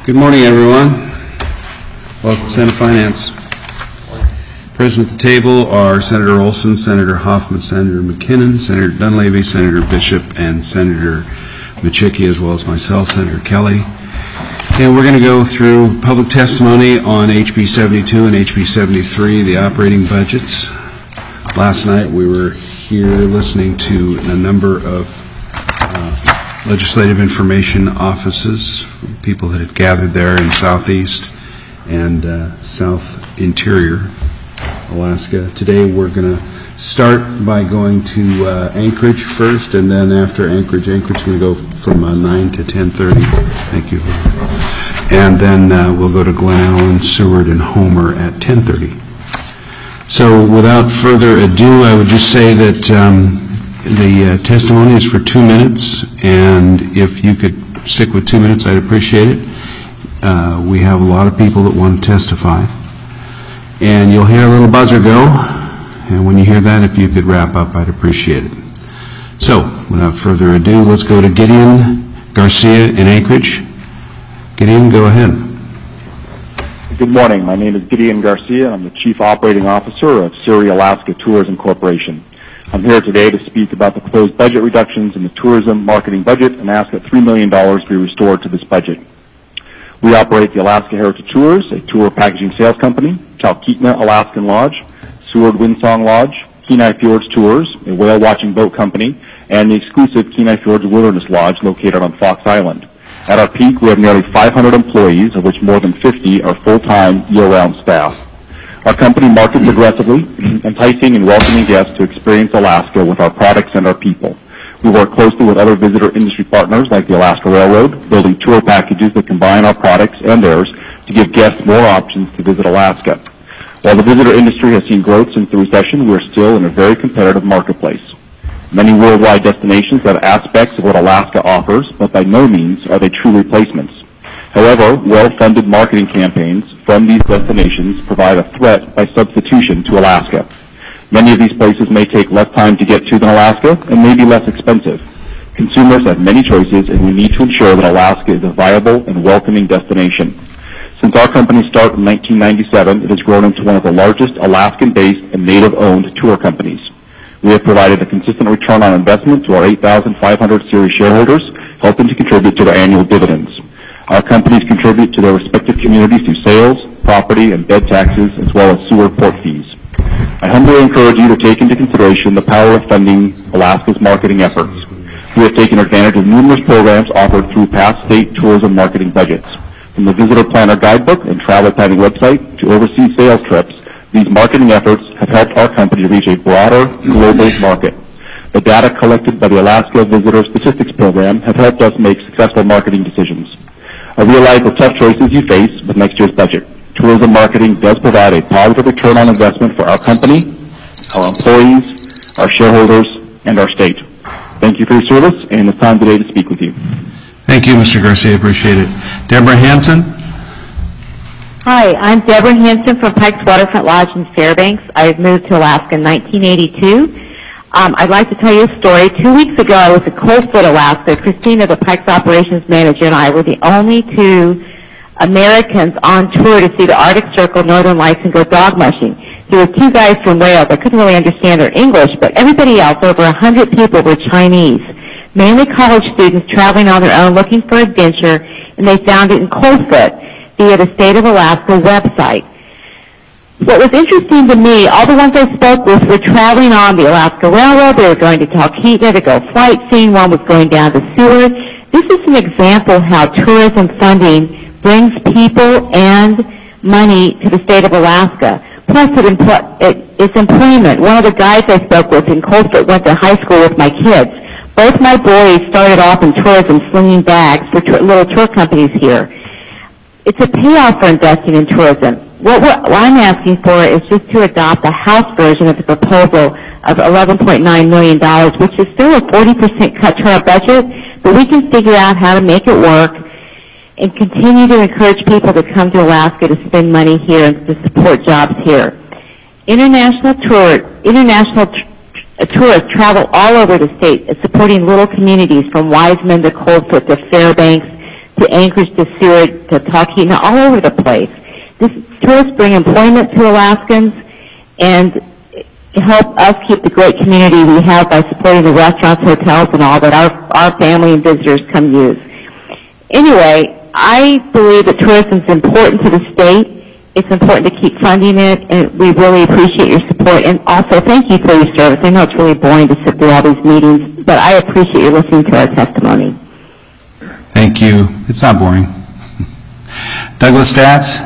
Good morning, everyone. Welcome to Senate Finance. Present at the table are Senator Olson, Senator Hoffman, Senator McKinnon, Senator Dunleavy, Senator Bishop, and Senator Machicki, as well as myself, Senator Kelly. And we're going to go through public testimony on HB 72 and HB 73, the operating budgets. Last night we were here listening to a number of legislative information offices, people that had gathered there in Southeast and South Interior Alaska. Today we're going to start by going to Anchorage first, and then after Anchorage we're going to go from 9 to 10:30. Thank you. And then we'll go to Glen Allen, Seward, and Homer at 10:30. So without further ado, I would just say that the testimony is for 2 minutes, and if you could stick with 2 minutes, I'd appreciate it. We have a lot of people that want to testify. And you'll hear a little buzzer go, and when you hear that, if you could wrap up, I'd appreciate it. So, without further ado, let's go to Gideon Garcia in Anchorage. Gideon, go ahead. Good morning. My name is Gideon Garcia. I'm the Chief Operating Officer of Siri Alaska Tourism Corporation. I'm here today to speak about the proposed budget reductions in the tourism marketing budget and ask that $3 million be restored to this budget. We operate the Alaska Heritage Tours, a tour packaging sales company, Talkeetna Alaskan Lodge, Seward Windsong Lodge, Kenai Fjords Tours, a whale watching boat company, and the exclusive Kenai Fjords Wilderness Lodge located on Fox Island. At our peak, we have nearly 500 employees, of which more than 50 are full-time, year-round staff. Our company markets aggressively, enticing and welcoming guests to experience Alaska with our products and our people. We work closely with other visitor industry partners like the Alaska Railroad, building tour packages that combine our products and theirs to give guests more options to visit Alaska. While the visitor industry has seen growth since the recession, we are still in a very competitive marketplace. Many worldwide destinations have aspects of what Alaska offers, but by no means are they true replacements. However, well-funded marketing campaigns from these destinations provide a threat by substitution to Alaska. Many of these places may take less time to get to than Alaska and may be less expensive. Consumers have many choices, and we need to ensure that Alaska is a viable and welcoming destination. Since our company's start in 1997, it has grown into one of the largest Alaskan-based and native-owned tour companies. We have provided a consistent return on investment to our 8,500 Siri shareholders, helping to contribute to their annual dividends. Our companies contribute to their respective communities through sales, property, and bed taxes, as well as sewer port fees. I humbly encourage you to take into consideration the power of funding Alaska's marketing efforts. We have taken advantage of numerous programs offered through past state tourism marketing budgets. From the Visitor Planner Guidebook and Travel Planning website to overseas sales trips, these marketing efforts have helped our company reach a broader global market. The data collected by the Alaska Visitor Statistics Program have helped us make successful marketing decisions. I realize the tough choices you face with next year's budget. Tourism marketing does provide a positive return on investment for our company, our employees, our shareholders, and our state. Thank you for your service, and it's time today to speak with you. Thank you, Mr. Garcia. Appreciate it. Deborah Hanson. Hi, I'm Deborah Hanson from Pikes Waterfront Lodge in Fairbanks. I moved to Alaska in 1982. I'd like to tell you a story. 2 weeks ago, I was at Coldfoot, Alaska. Christina, the Pikes operations manager, and I were the only two Americans on tour to see the Arctic Circle, Northern Lights, and go dog mushing. There were two guys from Wales. I couldn't really understand their English, but everybody else, over 100 people, were Chinese, mainly college students traveling on their own looking for adventure, and they found it in Coldfoot via the State of Alaska website. What was interesting to me, all the ones I spoke with were traveling on the Alaska Railroad. They were going to Talkeetna to go flight seeing. One was going down to Seward. This is an example of how tourism funding brings people and money to the state of Alaska. Plus, it's employment. One of the guys I spoke with in Coldfoot went to high school with my kids. Both my boys started off in tourism slinging bags for little tour companies here. It's a payoff for investing in tourism. What I'm asking for is just to adopt the House version of the proposal of $11.9 million, which is still a 40% cut to our budget, but we can figure out how to make it work and continue to encourage people to come to Alaska to spend money here and to support jobs here. International tourists travel all over the state, supporting little communities from Wiseman to Coldfoot to Fairbanks to Anchorage to Seward to Talkeetna, all over the place. Tourists bring employment to Alaskans and help us keep the great community we have by supporting the restaurants, hotels, and all that our family and visitors come use. Anyway, I believe that tourism is important to the state. It's important to keep funding it, and we really appreciate your support. And also, thank you for your service. I know it's really boring to sit through all these meetings, but I appreciate you listening to our testimony. Thank you. It's not boring. Douglas Statz.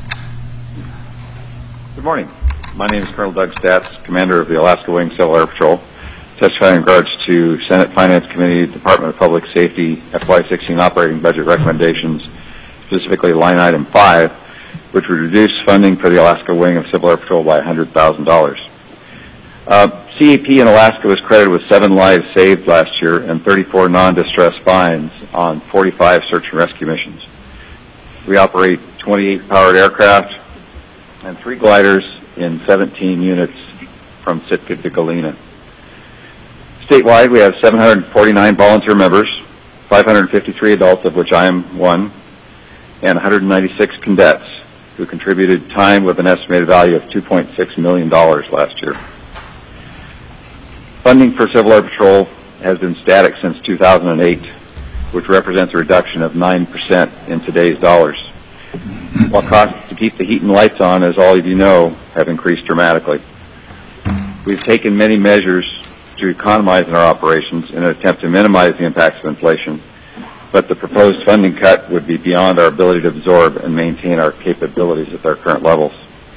Good morning. My name is Colonel Doug Statz, Commander of the Alaska Wing Civil Air Patrol, testifying in regards to Senate Finance Committee, Department of Public Safety, FY16 operating budget recommendations, specifically line item 5, which would reduce funding for the Alaska Wing of Civil Air Patrol by $100,000. CAP in Alaska was credited with 7 lives saved last year and 34 non-distress finds on 45 search and rescue missions. We operate 28 powered aircraft and 3 gliders in 17 units from Sitka to Galena. Statewide, we have 749 volunteer members, 553 adults, of which I am one, and 196 cadets who contributed time with an estimated value of $2.6 million last year. Funding for Civil Air Patrol has been static since 2008, which represents a reduction of 9% in today's dollars, while costs to keep the heat and lights on, as all of you know, have increased dramatically. We've taken many measures to economize in our operations in an attempt to minimize the impacts of inflation, but the proposed funding cut would be beyond our ability to absorb and maintain our capabilities at their current levels.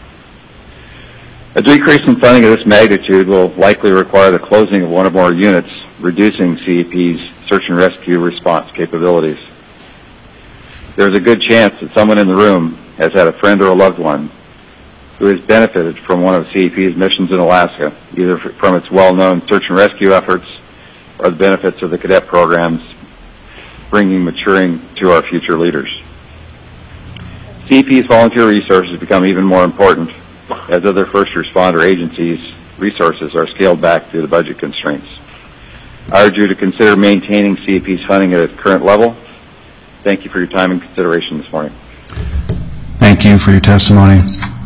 A decrease in funding of this magnitude will likely require the closing of one or more units, reducing CAP's search and rescue response capabilities. There's a good chance that someone in the room has had a friend or a loved one who has benefited from one of CAP's missions in Alaska, either from its well-known search and rescue efforts or the benefits of the cadet programs maturing to our future leaders. CAP's volunteer resources become even more important as other first responder agencies' resources are scaled back due to budget constraints. I urge you to consider maintaining CAP's funding at its current level. Thank you for your time and consideration this morning. Thank you for your testimony.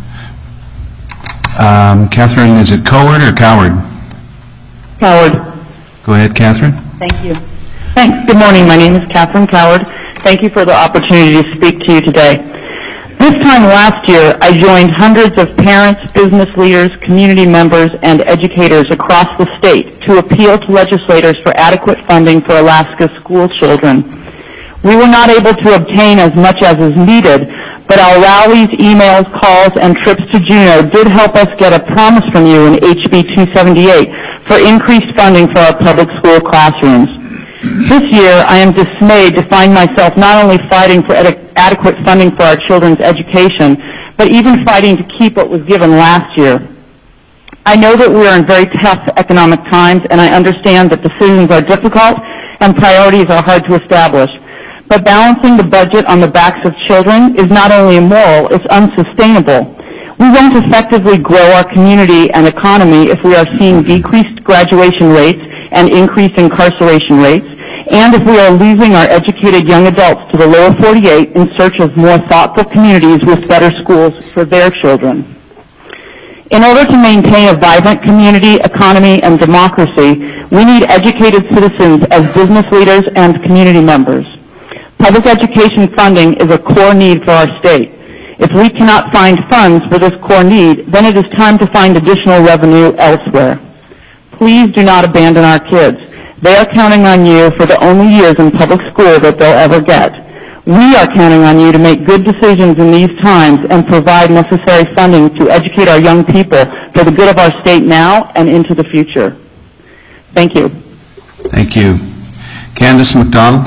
Catherine, is it Coward or Coward? Coward. Go ahead, Catherine. Thank you. Thanks. Good morning. My name is Catherine Coward. Thank you for the opportunity to speak to you today. This time last year, I joined hundreds of parents, business leaders, community members, and educators across the state to appeal to legislators for adequate funding for Alaska school children. We were not able to obtain as much as is needed, but our rallies, emails, calls, and trips to Juneau did help us get a promise from you in HB 278 for increased funding for our public school classrooms. This year, I am dismayed to find myself not only fighting for adequate funding for our children's education, but even fighting to keep what was given last year. I know that we are in very tough economic times, and I understand that decisions are difficult and priorities are hard to establish. But balancing the budget on the backs of children is not only immoral, it's unsustainable. We won't effectively grow our community and economy if we are seeing decreased graduation rates and increased incarceration rates, and if we are losing our educated young adults to the lower 48 in search of more thoughtful communities with better schools for their children. In order to maintain a vibrant community, economy, and democracy, we need educated citizens as business leaders and community members. Public education funding is a core need for our state. If we cannot find funds for this core need, then it is time to find additional revenue elsewhere. Please do not abandon our kids. They are counting on you for the only years in public school that they'll ever get. We are counting on you to make good decisions in these times and provide necessary funding to educate our young people for the good of our state now and into the future. Thank you. Thank you. Candace McDonald.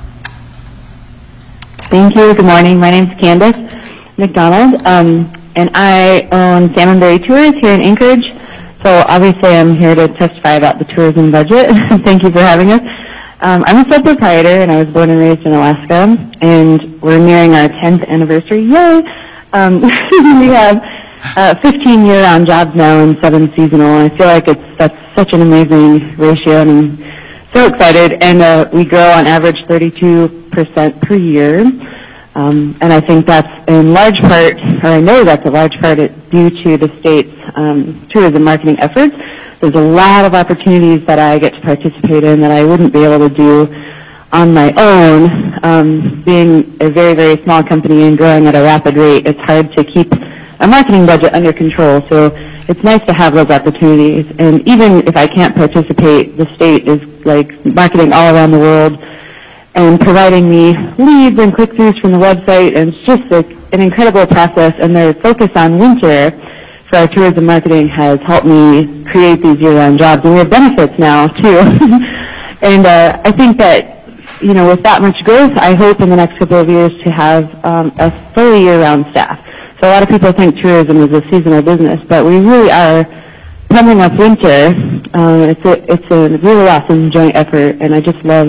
Thank you. Good morning. My name is Candace McDonald, and I own Salmonberry Tours here in Anchorage. So obviously I'm here to testify about the tourism budget. Thank you for having us. I'm a sole proprietor, and I was born and raised in Alaska, and we're nearing our 10th anniversary. Yay! We have 15 year-round jobs now and 7 seasonal, and I feel like that's such an amazing ratio, and I'm so excited. And we grow on average 32% 6% per year. And I think that's in large part, or I know that's a large part due to the state's tourism marketing efforts. There's a lot of opportunities that I get to participate in that I wouldn't be able to do on my own. Being a very, very small company and growing at a rapid rate, it's hard to keep a marketing budget under control. So it's nice to have those opportunities. And even if I can't participate, the state is like marketing all around the world and providing me leads and click-throughs from the website, and it's just an incredible process. And their focus on winter for our tourism marketing has helped me create these year-round jobs, and we have benefits now too. And I think that, you know, with that much growth, I hope in the next couple of years to have a fully year-round staff. So a lot of people think tourism is a seasonal business, but we really are coming up winter. It's a really awesome joint effort, and I just love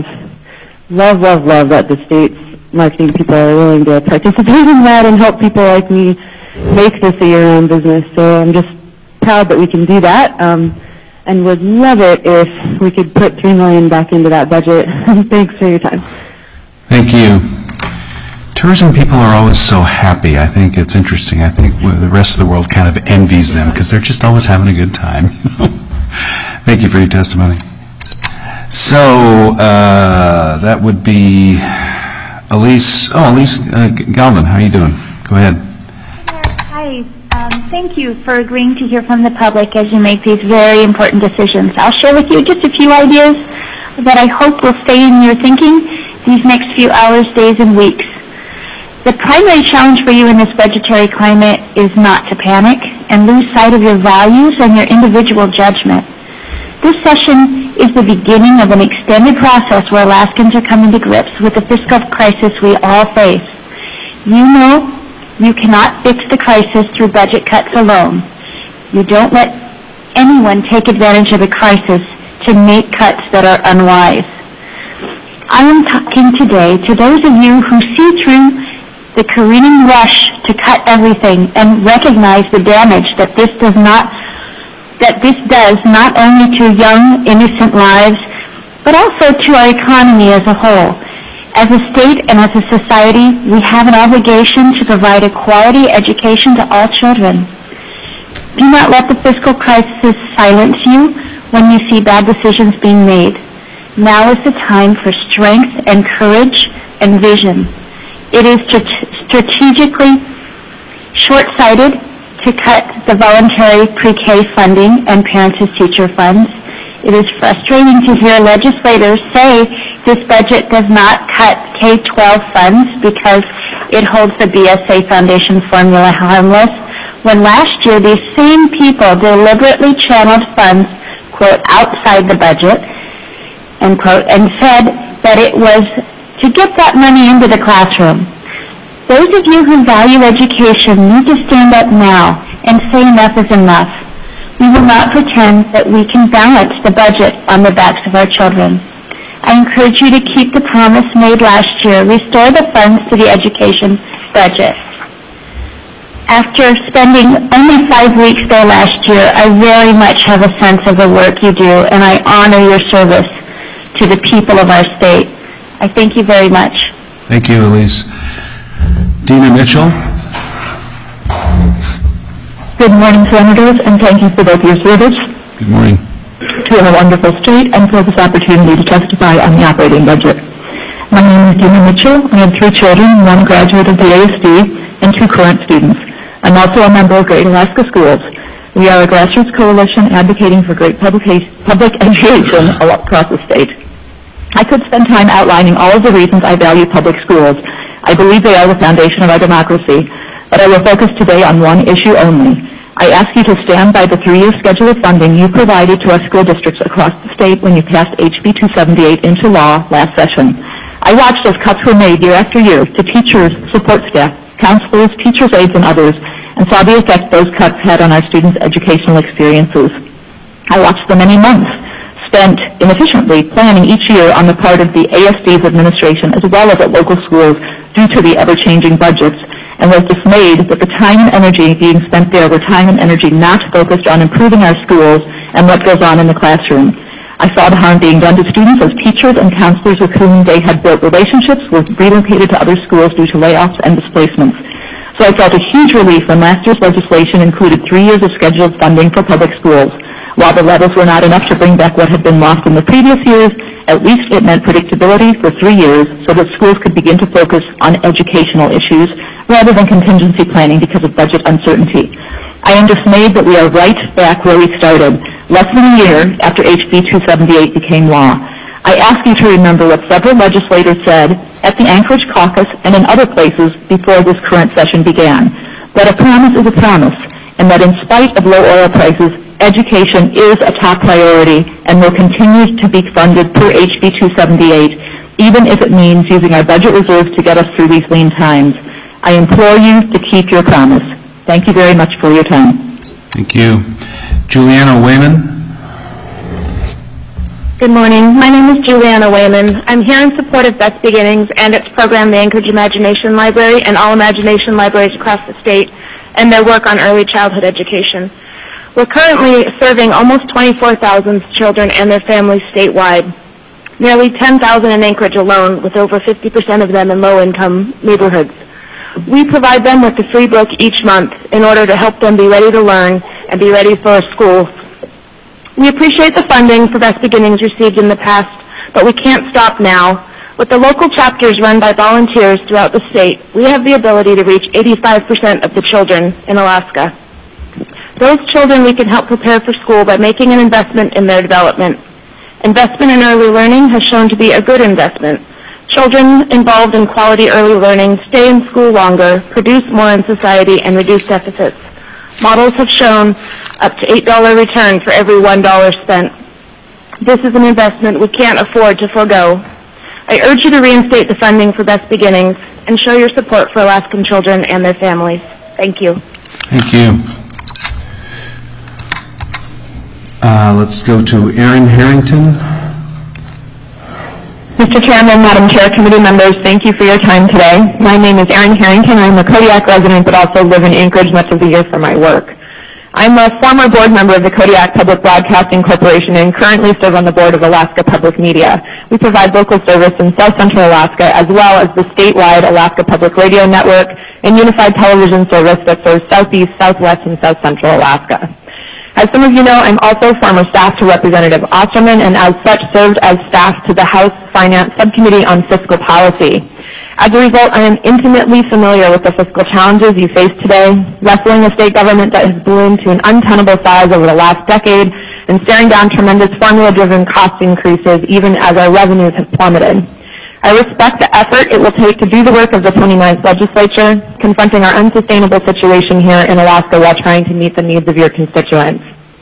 that the state's marketing people are willing to participate in that and help people like me make this a year-round business. So I'm just proud that we can do that, and would love it if we could put $3 million back into that budget. Thanks for your time. Thank you. Tourism people are always so happy. I think it's interesting. I think the rest of the world kind of envies them because they're just always having a good time. Thank you for your testimony. So that would be Elise. Oh, Elise Galvin, how are you doing? Go ahead. Hi. Thank you for agreeing to hear from the public as you make these very important decisions. I'll share with you just a few ideas that I hope will stay in your thinking these next few hours, days, and weeks. The primary challenge for you in this budgetary climate is not to panic and lose sight of your values and your individual judgment. This session is the beginning of an extended process where Alaskans are coming to grips with the fiscal crisis we all face. You know you cannot fix the crisis through budget cuts alone. You don't let anyone take advantage of the crisis to make cuts that are unwise. I am talking today to those of you who see through the careening rush to cut everything and recognize the damage that this does not only to young, innocent lives, but also to our economy as a whole. As a state and as a society, we have an obligation to provide a quality education to all children. Do not let the fiscal crisis silence you when you see bad decisions being made. Now is the time for strength and courage and vision. It is strategically short-sighted to cut the voluntary pre-K funding and parents as teacher funds. It is frustrating to hear legislators say this budget does not cut K-12 funds because it holds the BSA Foundation formula harmless, when last year these same people deliberately channeled funds, quote, outside the budget, end quote, and said that it was to get that money into the classroom. Those of you who value education need to stand up now and say enough is enough. We will not pretend that we can balance the budget on the backs of our children. I encourage you to keep the promise made last year, restore the funds to the education budget. After spending only 5 weeks there last year, I very much have a sense of the work you do, and I honor your service to the people of our state. I thank you very much. Thank you, Elise. Dina Mitchell. Good morning, Senators, and thank you for both your service Good morning. to our wonderful state and for this opportunity to testify on the operating budget. My name is Dina Mitchell. I have 3 children, 1 graduate of the ASD, and 2 current students. I'm also a member of Great Alaska Schools. We are a grassroots coalition advocating for great public education across the state. I could spend time outlining all of the reasons I value public schools. I believe they are the foundation of our democracy, but I will focus today on one issue only. I ask you to stand by the 3-year schedule of funding you provided to our school districts across the state when you passed HB 278 into law last session. I watched as cuts were made year after year to teachers, support staff, counselors, teachers' aides, and others, and saw the effect those cuts had on our students' educational experiences. I watched the many months spent inefficiently planning each year on the part of the ASD's administration as well as at local schools due to the ever-changing budgets, and was dismayed that the time and energy being spent there were time and energy not focused on improving our schools and what goes on in the classroom. I saw the harm being done to students as teachers and counselors with whom they had built relationships were relocated to other schools due to layoffs and displacements. So I felt a huge relief when last year's legislation included 3 years of scheduled funding for public schools. While the levels were not enough to bring back what had been lost in the previous years, at least it meant predictability for 3 years so that schools could begin to focus on educational issues rather than contingency planning because of budget uncertainty. I am dismayed that we are right back where we started, less than a year after HB 278 became law. I ask you to remember what several legislators said at the Anchorage caucus and in other places before this current session began, that a promise is a promise, and that in spite of low oil prices, education is a top priority and will continue to be funded per HB 278, even if it means using our budget reserves to get us through these lean times. I implore you to keep your promise. Thank you very much for your time. Thank you. Juliana Wayman. Good morning. My name is Juliana Wayman. I'm here in support of Best Beginnings and its program, the Anchorage Imagination Library, and all Imagination libraries across the state, and their work on early childhood education. We're currently serving almost 24,000 children and their families statewide, nearly 10,000 in Anchorage alone, with over 50% of them in low-income neighborhoods. We provide them with a free book each month in order to help them be ready to learn and be ready for school. We appreciate the funding for Best Beginnings received in the past, but we can't stop now. With the local chapters run by volunteers throughout the state, we have the ability to reach 85% of the children in Alaska. Those children we can help prepare for school by making an investment in their development. Investment in early learning has shown to be a good investment. Children involved in quality early learning stay in school longer, produce more in society, and reduce deficits. Models have shown up to $8 return for every $1 spent. This is an investment we can't afford to forego. I urge you to reinstate the funding for Best Beginnings and show your support for Alaskan children and their families. Thank you. Thank you. Let's go to Erin Harrington. Mr. Chairman, Madam Chair, committee members, thank you for your time today. My name is Erin Harrington. I'm a Kodiak resident but also live in Anchorage much of the year for my work. I'm a former board member of the Kodiak Public Broadcasting Corporation and currently serve on the board of Alaska Public Media. We provide local service in South Central Alaska as well as the statewide Alaska Public Radio Network and unified television service that serves Southeast, Southwest, and South Central Alaska. As some of you know, I'm also former staff to Representative Osterman and as such served as staff to the House Finance Subcommittee on Fiscal Policy. As a result, I am intimately familiar with the fiscal challenges you face today, wrestling a state government that has ballooned to an untenable size over the last decade and staring down tremendous formula-driven cost increases even as our revenues have plummeted. I respect the effort it will take to do the work of the 29th legislature, confronting our unsustainable situation here in Alaska while trying to meet the needs of your constituents.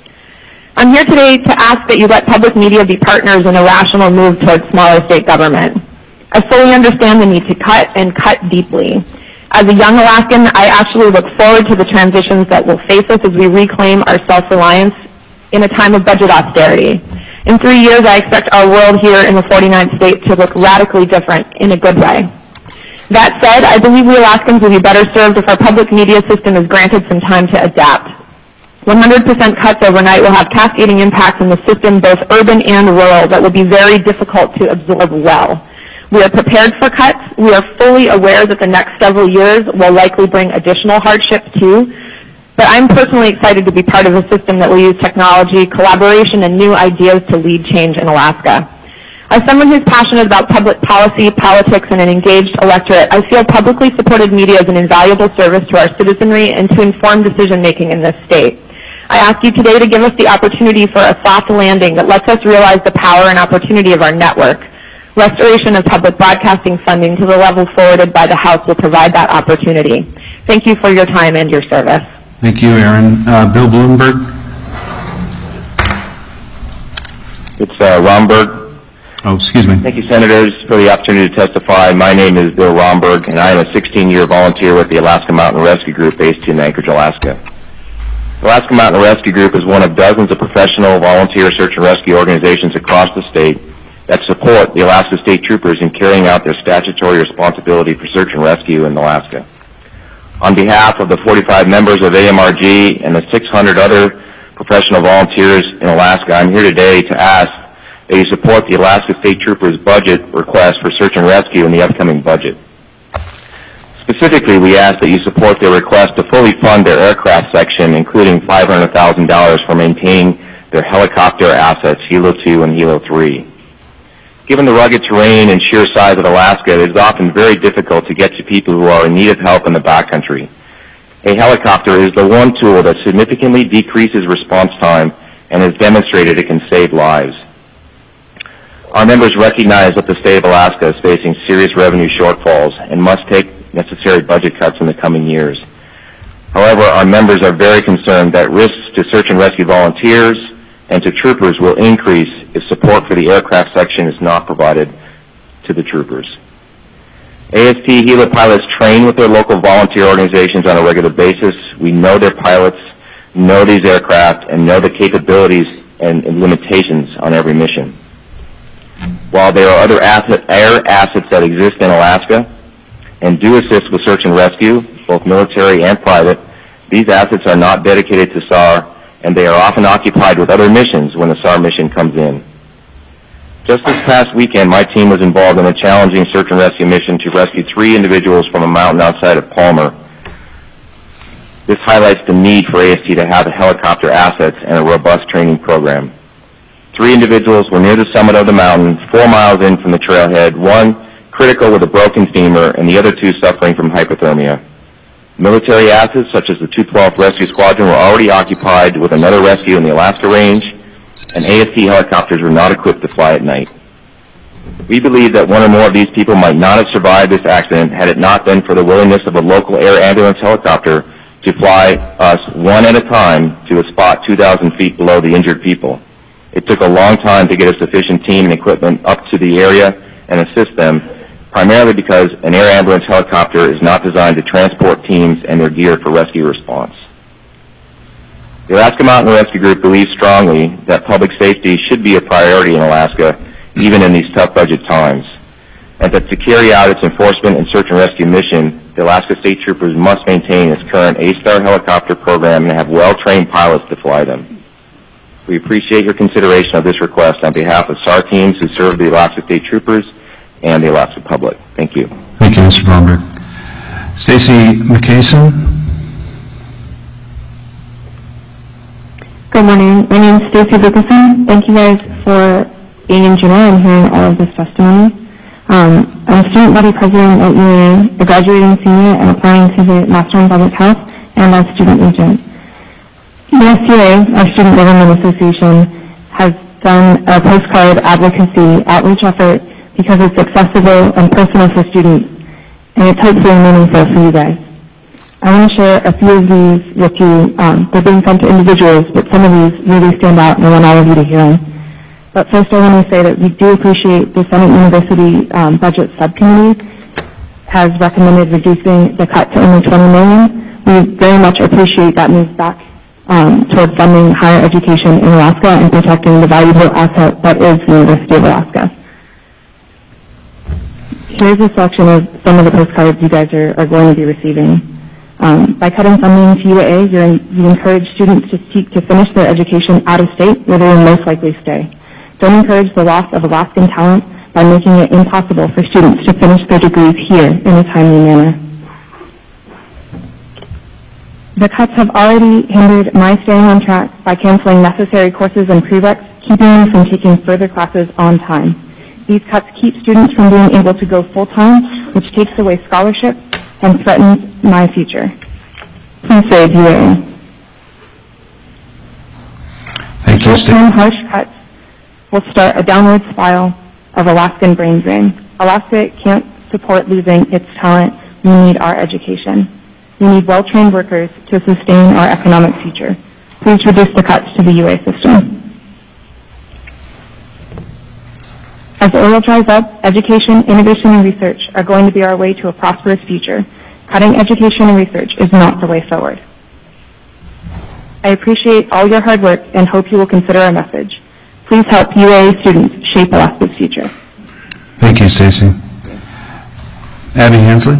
I'm here today to ask that you let public media be partners in a rational move towards smaller state government. I fully understand the need to cut and cut deeply. As a young Alaskan, I actually look forward to the transitions that will face us as we reclaim our self-reliance in a time of budget austerity. In 3 years, I expect our world here in the 49th state to look radically different in a good way. That said, I believe we Alaskans will be better served if our public media system is granted some time to adapt. 100% cuts overnight will have cascading impacts in the system, both urban and rural, that will be very difficult to absorb well. We are prepared for cuts. We are fully aware that the next several years will likely bring additional hardships too. But I'm personally excited to be part of a system that will use technology, collaboration, and new ideas to lead change in Alaska. As someone who's passionate about public policy, politics, and an engaged electorate, I feel publicly supported media is an invaluable service to our citizenry and to inform decision-making in this state. I ask you today to give us the opportunity for a soft landing that lets us realize the power and opportunity of our network. Restoration of public broadcasting funding to the level forwarded by the House will provide that opportunity. Thank you for your time and your service. Thank you, Erin. Bill Bloomberg. It's Romberg. Oh, excuse me. Thank you, Senators, for the opportunity to testify. My name is Bill Romberg, and I am a 16-year volunteer with the Alaska Mountain Rescue Group based in Anchorage, Alaska. The Alaska Mountain Rescue Group is one of dozens of professional volunteer search and rescue organizations across the state that support the Alaska State Troopers in carrying out their statutory responsibility for search and rescue in Alaska. On behalf of the 45 members of AMRG and the 600 other professional volunteers in Alaska, I'm here today to ask that you support the Alaska State Troopers budget request for search and rescue in the upcoming budget. Specifically, we ask that you support their request to fully fund their aircraft section, including $500,000 for maintaining their helicopter assets, Hilo 2 and Hilo 3. Given the rugged terrain and sheer size of Alaska, it is often very difficult to get to people who are in need of help in the backcountry. A helicopter is the one tool that significantly decreases response time and has demonstrated it can save lives. Our members recognize that the state of Alaska is facing serious revenue shortfalls and must take necessary budget cuts in the coming years. However, our members are very concerned that risks to search and rescue volunteers and to troopers will increase if support for the aircraft section is not provided to the troopers. AST Hilo pilots train with their local volunteer organizations on a regular basis. We know their pilots, know these aircraft, and know the capabilities and limitations on every mission. While there are other air assets that exist in Alaska and do assist with search and rescue, both military and private, these assets are not dedicated to SAR, and they are often occupied with other missions when the SAR mission comes in. Just this past weekend, my team was involved in a challenging search and rescue mission to rescue 3 individuals from a mountain outside of Palmer. This highlights the need for AST to have helicopter assets and a robust training program. 3 individuals were near the summit of the mountain, 4 miles in from the trailhead, 1 critical with a broken femur, and the other 2 suffering from hypothermia. Military assets such as the 212th Rescue Squadron were already occupied with another rescue in the Alaska Range, and AST helicopters were not equipped to fly at night. We believe that 1 or more of these people might not have survived this accident had it not been for the willingness of a local air ambulance helicopter to fly us one at a time to a spot 2,000 feet below the injured people. It took a long time to get a sufficient team and equipment up to the area and assist them, primarily because an air ambulance helicopter is not designed to transport teams and their gear for rescue response. The Alaska Mountain Rescue Group believes strongly that public safety should be a priority in Alaska, even in these tough budget times, and that to carry out its enforcement and search and rescue mission, the Alaska State Troopers must maintain its current A-STAR helicopter program and have well-trained pilots to fly them. We appreciate your consideration of this request on behalf of SAR teams who serve the Alaska State Troopers and the Alaska public. Thank you. Thank you, Mr. Bromberg. Stacy McCason. Good morning. My name is Stacy Dickerson. Thank you guys for being in Juneau and hearing all of this testimony. I'm a student body president at UAA, a graduating senior and applying to the Master in Public Health, and a student agent. USTA, our Student Government Association, has done a postcard advocacy outreach effort because it's accessible and personal for students, and it's hopefully meaningful for you guys. I want to share a few of these with you. They're being sent to individuals, but some of these really stand out, and I want all of you to hear them. But first I want to say that we do appreciate the Senate University Budget Subcommittee has recommended reducing the cut to only $20 million. We very much appreciate that move back toward funding higher education in Alaska and protecting the valuable asset that is the University of Alaska. Here's a selection of some of the postcards you guys are going to be receiving. By cutting funding to UAA, you encourage students to seek to finish their education out of state where they will most likely stay. Don't encourage the loss of Alaskan talent by making it impossible for students to finish their degrees here in a timely manner. The cuts have already hindered my staying on track by canceling necessary courses and prereqs, keeping me from taking further classes on time. These cuts keep students from being able to go full-time, which takes away scholarships and threatens my future. Please save UAA. Thank you, Short-term harsh cuts will start a downward spiral of Alaskan brain drain. Alaska can't support losing its talent. We need our education. We need well-trained workers to sustain our economic future. Please reduce the cuts to the UA system. As oil dries up, education, innovation, and research are going to be our way to a prosperous future. Cutting education and research is not the way forward. I appreciate all your hard work and hope you will consider our message. Please help UAA students shape Alaska's future. Thank you, Stacy. Abby Hensley.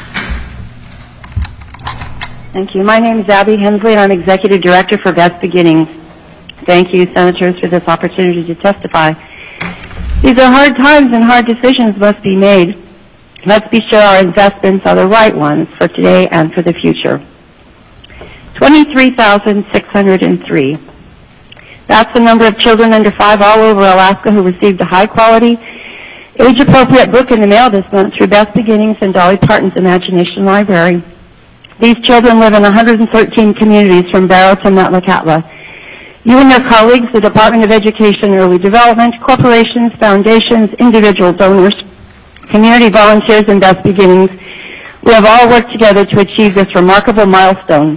Thank you. My name is Abby Hensley, and I'm Executive Director for Best Beginnings. Thank you, Senators, for this opportunity to testify. These are hard times and hard decisions must be made. Let's be sure our investments are the right ones for today and for the future. 23,603. That's the number of children under 5 all over Alaska who received a high-quality, age-appropriate book in the mail this month through Best Beginnings and Dolly Parton's Imagination Library. These children live in 113 communities from Barrow to Metlakatla. You and your colleagues, the Department of Education and Early Development, corporations, foundations, individual donors, community volunteers, and Best Beginnings, we have all worked together to achieve this remarkable milestone.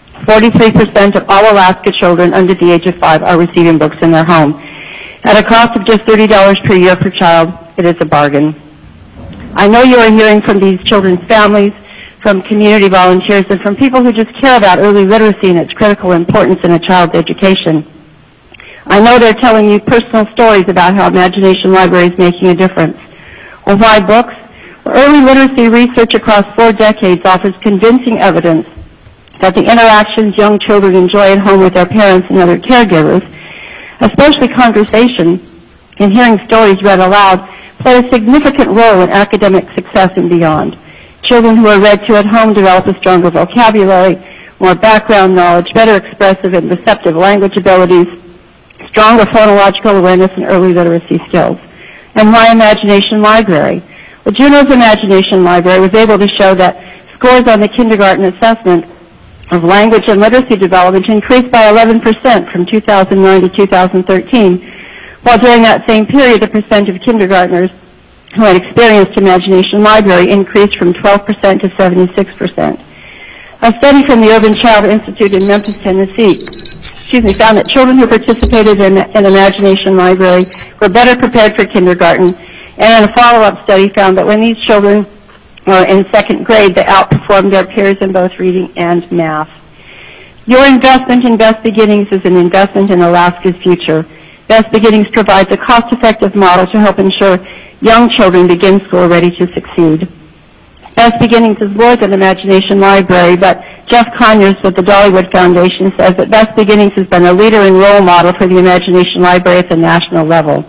43% of all Alaska children under the age of 5 are receiving books in their home. At a cost of just $30 per year per child, it is a bargain. I know you are hearing from these children's families, from community volunteers, and from people who just care about early literacy and its critical importance in a child's education. I know they're telling you personal stories about how Imagination Library is making a difference. Well, why books? Well, early literacy research across 4 decades offers convincing evidence that the interactions young children enjoy at home with their parents and other caregivers, especially conversation and hearing stories read aloud, play a significant role in academic success and beyond. Children who are read to at home develop a stronger vocabulary, more background knowledge, better expressive and receptive language abilities, stronger phonological awareness, and early literacy skills. And why Imagination Library? Well, Juneau's Imagination Library was able to show that scores on the kindergarten assessment of language and literacy development increased by 11% from 2009 to 2013, while during that same period, the percent of kindergartners who had experienced Imagination Library increased from 12% to 76%. A study from the Urban Child Institute in Memphis, Tennessee, found that children who participated in Imagination Library were better prepared for kindergarten, and in a follow-up study found that when these children were in 2nd grade, they outperformed their peers in both reading and math. Your investment in Best Beginnings is an investment in Alaska's future. Best Beginnings provides a cost-effective model to help ensure young children begin school ready to succeed. Best Beginnings is more than Imagination Library, but Jeff Conyers with the Dollywood Foundation says that Best Beginnings has been a leader and role model for the Imagination Library at the national level.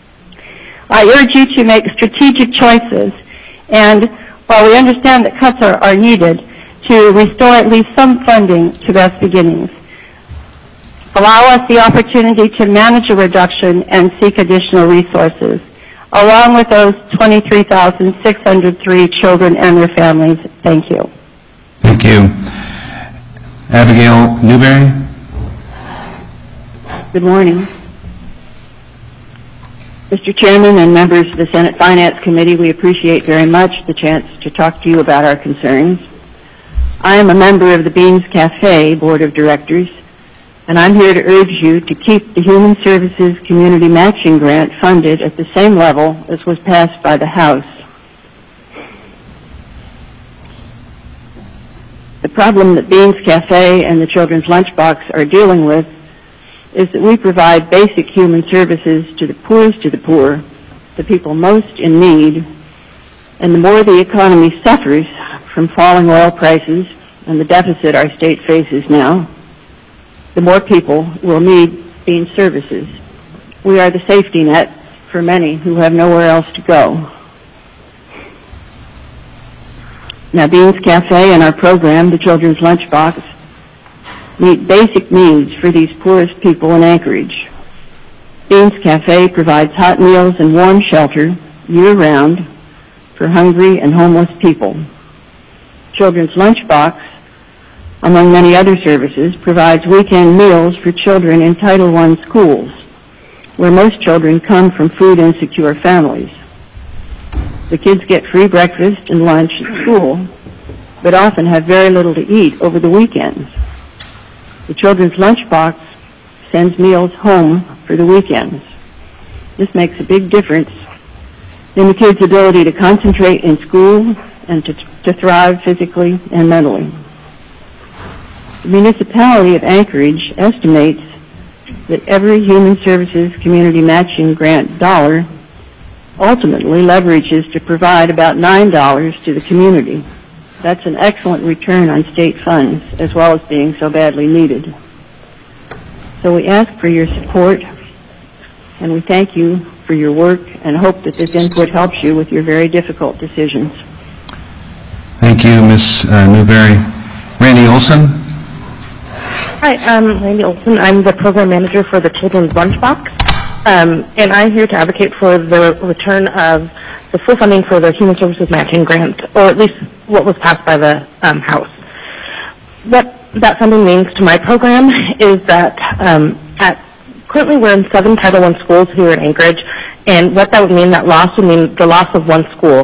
I urge you to make strategic choices, and while we understand that cuts are needed, to restore at least some funding to Best Beginnings. Allow us the opportunity to manage a reduction and seek additional resources, along with those 23,603 children and their families. Thank you. Thank you. Abigail Newberry. Good morning. Mr. Chairman and members of the Senate Finance Committee, we appreciate very much the chance to talk to you about our concerns. I am a member of the Beans Cafe Board of Directors, and I'm here to urge you to keep the Human Services Community Matching Grant funded at the same level as was passed by the House. The problem that Beans Cafe and the Children's Lunchbox are dealing with is that we provide basic human services to the poorest of the poor, the people most in need, and the more the economy suffers from falling oil prices and the deficit our state faces now, the more people will need Beans services. We are the safety net for many who have nowhere else to go. Now, Beans Cafe and our program, the Children's Lunchbox, meet basic needs for these poorest people in Anchorage. Beans Cafe provides hot meals and warm shelter year-round for hungry and homeless people. Children's Lunchbox, among many other services, provides weekend meals for children in Title I schools, where most children come from food-insecure families. The kids get free breakfast and lunch at school, but often have very little to eat over the weekends. The Children's Lunchbox sends meals home for the weekends. This makes a big difference in the kids' ability to concentrate in school and to thrive physically and mentally. The municipality of Anchorage estimates that every Human Services Community Matching Grant dollar ultimately leverages to provide about $9 to the community. That's an excellent return on state funds, as well as being so badly needed. So we ask for your support, and we thank you for your work and hope that this input helps you with your very difficult decisions. Thank you, Ms. Newberry. Randy Olson? Hi, I'm Randy Olson. I'm the program manager for the Children's Lunchbox, and I'm here to advocate for the return of the full funding for the Human Services Matching Grant, or at least what was passed by the House. What that funding means to my program is that currently we're in 7 Title I schools here in Anchorage, and what that would mean the loss of one school.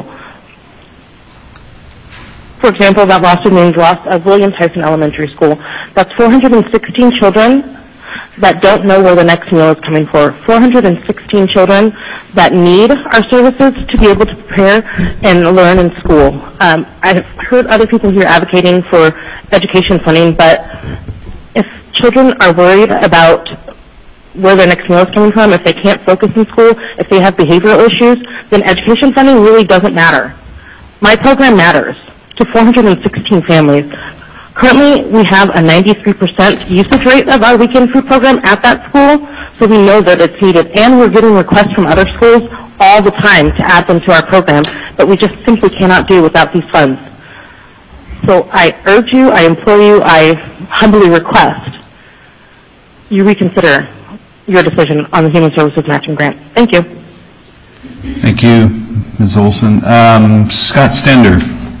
For example, that loss would mean the loss of William Tyson Elementary School. That's 416 children that don't know where the next meal is coming for. 416 children that need our services to be able to prepare and learn in school. I've heard other people here advocating for education funding, but if children are worried about where their next meal is coming from, if they can't focus in school, if they have behavioral issues, then education funding really doesn't matter. My program matters to 416 families. Currently, we have a 93% usage rate of our weekend food program at that school, so we know that it's needed. And we're getting requests from other schools all the time to add them to our program, but we just simply cannot do without these funds. So I urge you, I implore you, I humbly request you reconsider your decision on the Human Services Matching Grant. Thank you. Thank you, Ms. Olson. Scott Stender.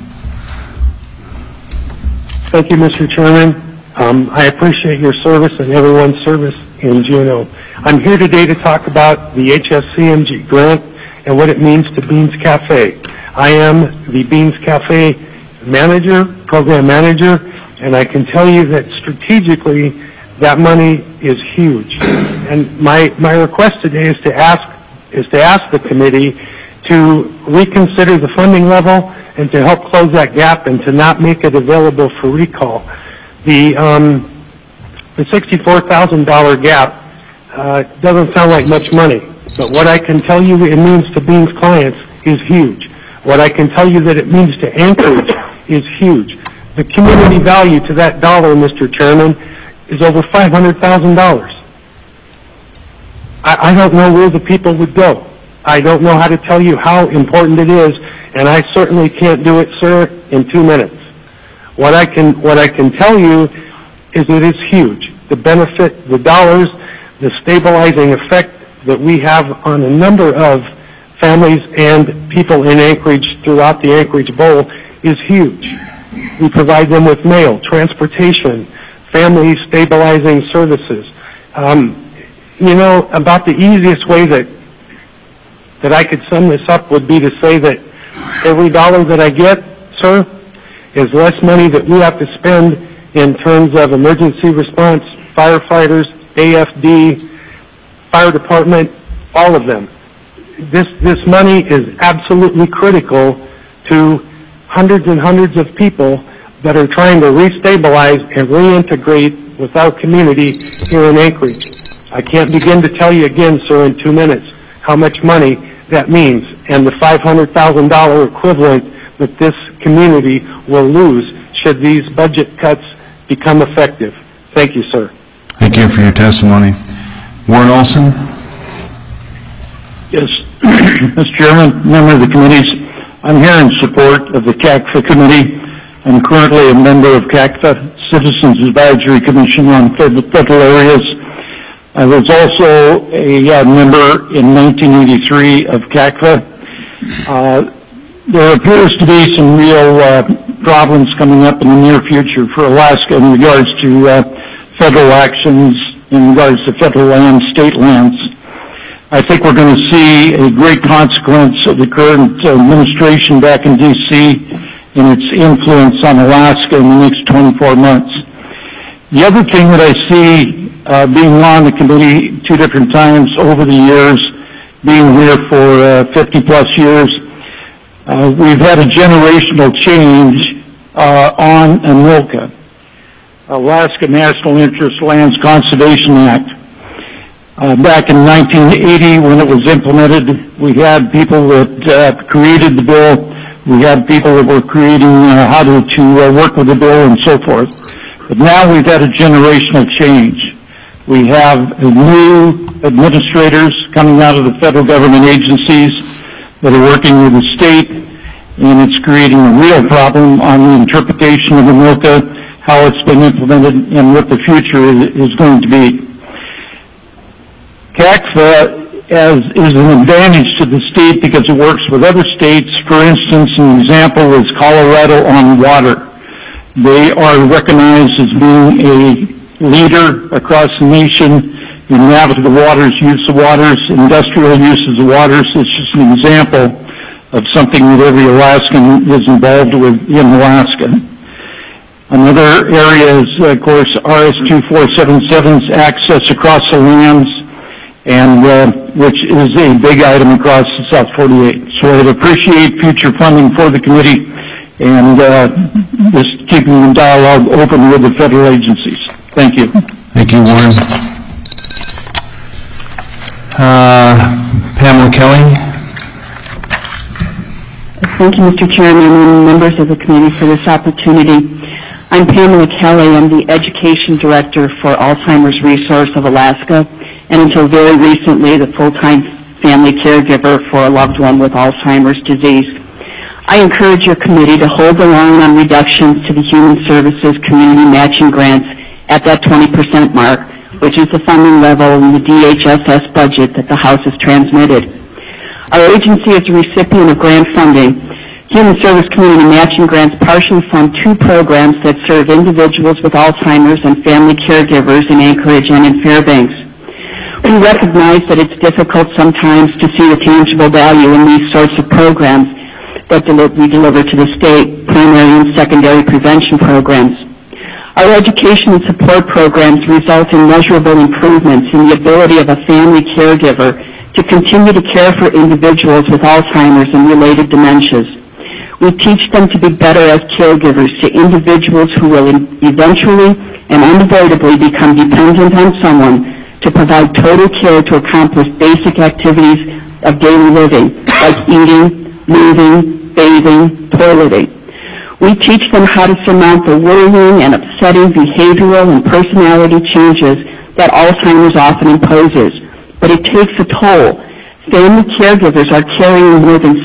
Thank you, Mr. Chairman. I appreciate your service and everyone's service in Juneau. I'm here today to talk about the HSCMG grant and what it means to Beans Cafe. I am the Beans Cafe manager, program manager, and I can tell you that strategically that money is huge. And my request today is to ask the committee to reconsider the funding level and to help close that gap and to not make it available for recall. The $64,000 gap doesn't sound like much money, but what I can tell you it means to Beans clients is huge. What I can tell you that it means to Anchorage is huge. The community value to that dollar, Mr. Chairman, is over $500,000. I don't know where the people would go. I don't know how to tell you how important it is, and I certainly can't do it, sir, in 2 minutes. What I can tell you is that it's huge. The benefit, the dollars, the stabilizing effect that we have on a number of families and people in Anchorage throughout the Anchorage Bowl is huge. We provide them with mail, transportation, family stabilizing services. About the easiest way that I could sum this up would be to say that every dollar that I get, sir, is less money that we have to spend in terms of emergency response, firefighters, AFD, fire department, all of them. This money is absolutely critical to hundreds and hundreds of people that are trying to restabilize and reintegrate with our community here in Anchorage. I can't begin to tell you again, sir, in 2 minutes how much money that means and the $500,000 equivalent that this community will lose should these budget cuts become effective. Thank you, sir. Thank you for your testimony. Warren Olson. Yes, Mr. Chairman, member of the committees, I'm here in support of the CACFA committee. I'm currently a member of CACFA, Citizens Advisory Commission on Federal Areas. I was also a member in 1983 of CACFA. There appears to be some real problems coming up in the near future for Alaska in regards to federal actions, in regards to federal lands, state lands. I think we're going to see a great consequence of the current administration back in D.C. and its influence on Alaska in the next 24 months. The other thing that I see being on the committee 2 different times over the years, being here for 50 plus years, we've had a generational change on ANILCA, Alaska National Interest Lands Conservation Act. Back in 1980, when it was implemented, we had people that created the bill. We had people that were creating how to work with the bill and so forth. But now we've had a generational change. We have new administrators coming out of the federal government agencies that are working with the state, and it's creating a real problem on the interpretation of the MOCA, how it's been implemented, and what the future is going to be. CACFA is an advantage to the state because it works with other states. For instance, an example is Colorado on water. They are recognized as being a leader across the nation in navigable waters, use of waters, industrial uses of waters. It's just an example of something that every Alaskan is involved with in Alaska. Another area is, of course, RS-2477's access across the lands, and which is a big item across the South 48. So I'd appreciate future funding for the committee and just keeping the dialogue open with the federal agencies. Thank you. Thank you, Warren. Pamela Kelly. Thank you, Mr. Chairman, and members of the committee for this opportunity. I'm Pamela Kelly. I'm the Education Director for Alzheimer's Resource of Alaska, and until very recently, the full-time family caregiver for a loved one with Alzheimer's disease. I encourage your committee to hold the line on reductions to the Human Services Community Matching Grants at that 20% mark, which is the funding level in the DHSS budget that the House has transmitted. Our agency is a recipient of grant funding. Human Service Community Matching Grants partially fund 2 programs that serve individuals with Alzheimer's and family caregivers in Anchorage and in Fairbanks. We recognize that it's difficult sometimes to see the tangible value in these sorts of programs that we deliver to the state, primary and secondary prevention programs. Our education and support programs result in measurable improvements in the ability of a family caregiver to continue to care for individuals with Alzheimer's and related dementias. We teach them to be better as caregivers to individuals who will eventually and unavoidably become dependent on someone to provide total care to accomplish basic activities of daily living, like eating, moving, bathing, toileting. We teach them how to surmount the worrying and upsetting behavioral and personality changes that Alzheimer's often imposes, but it takes a toll. Family caregivers are carrying more than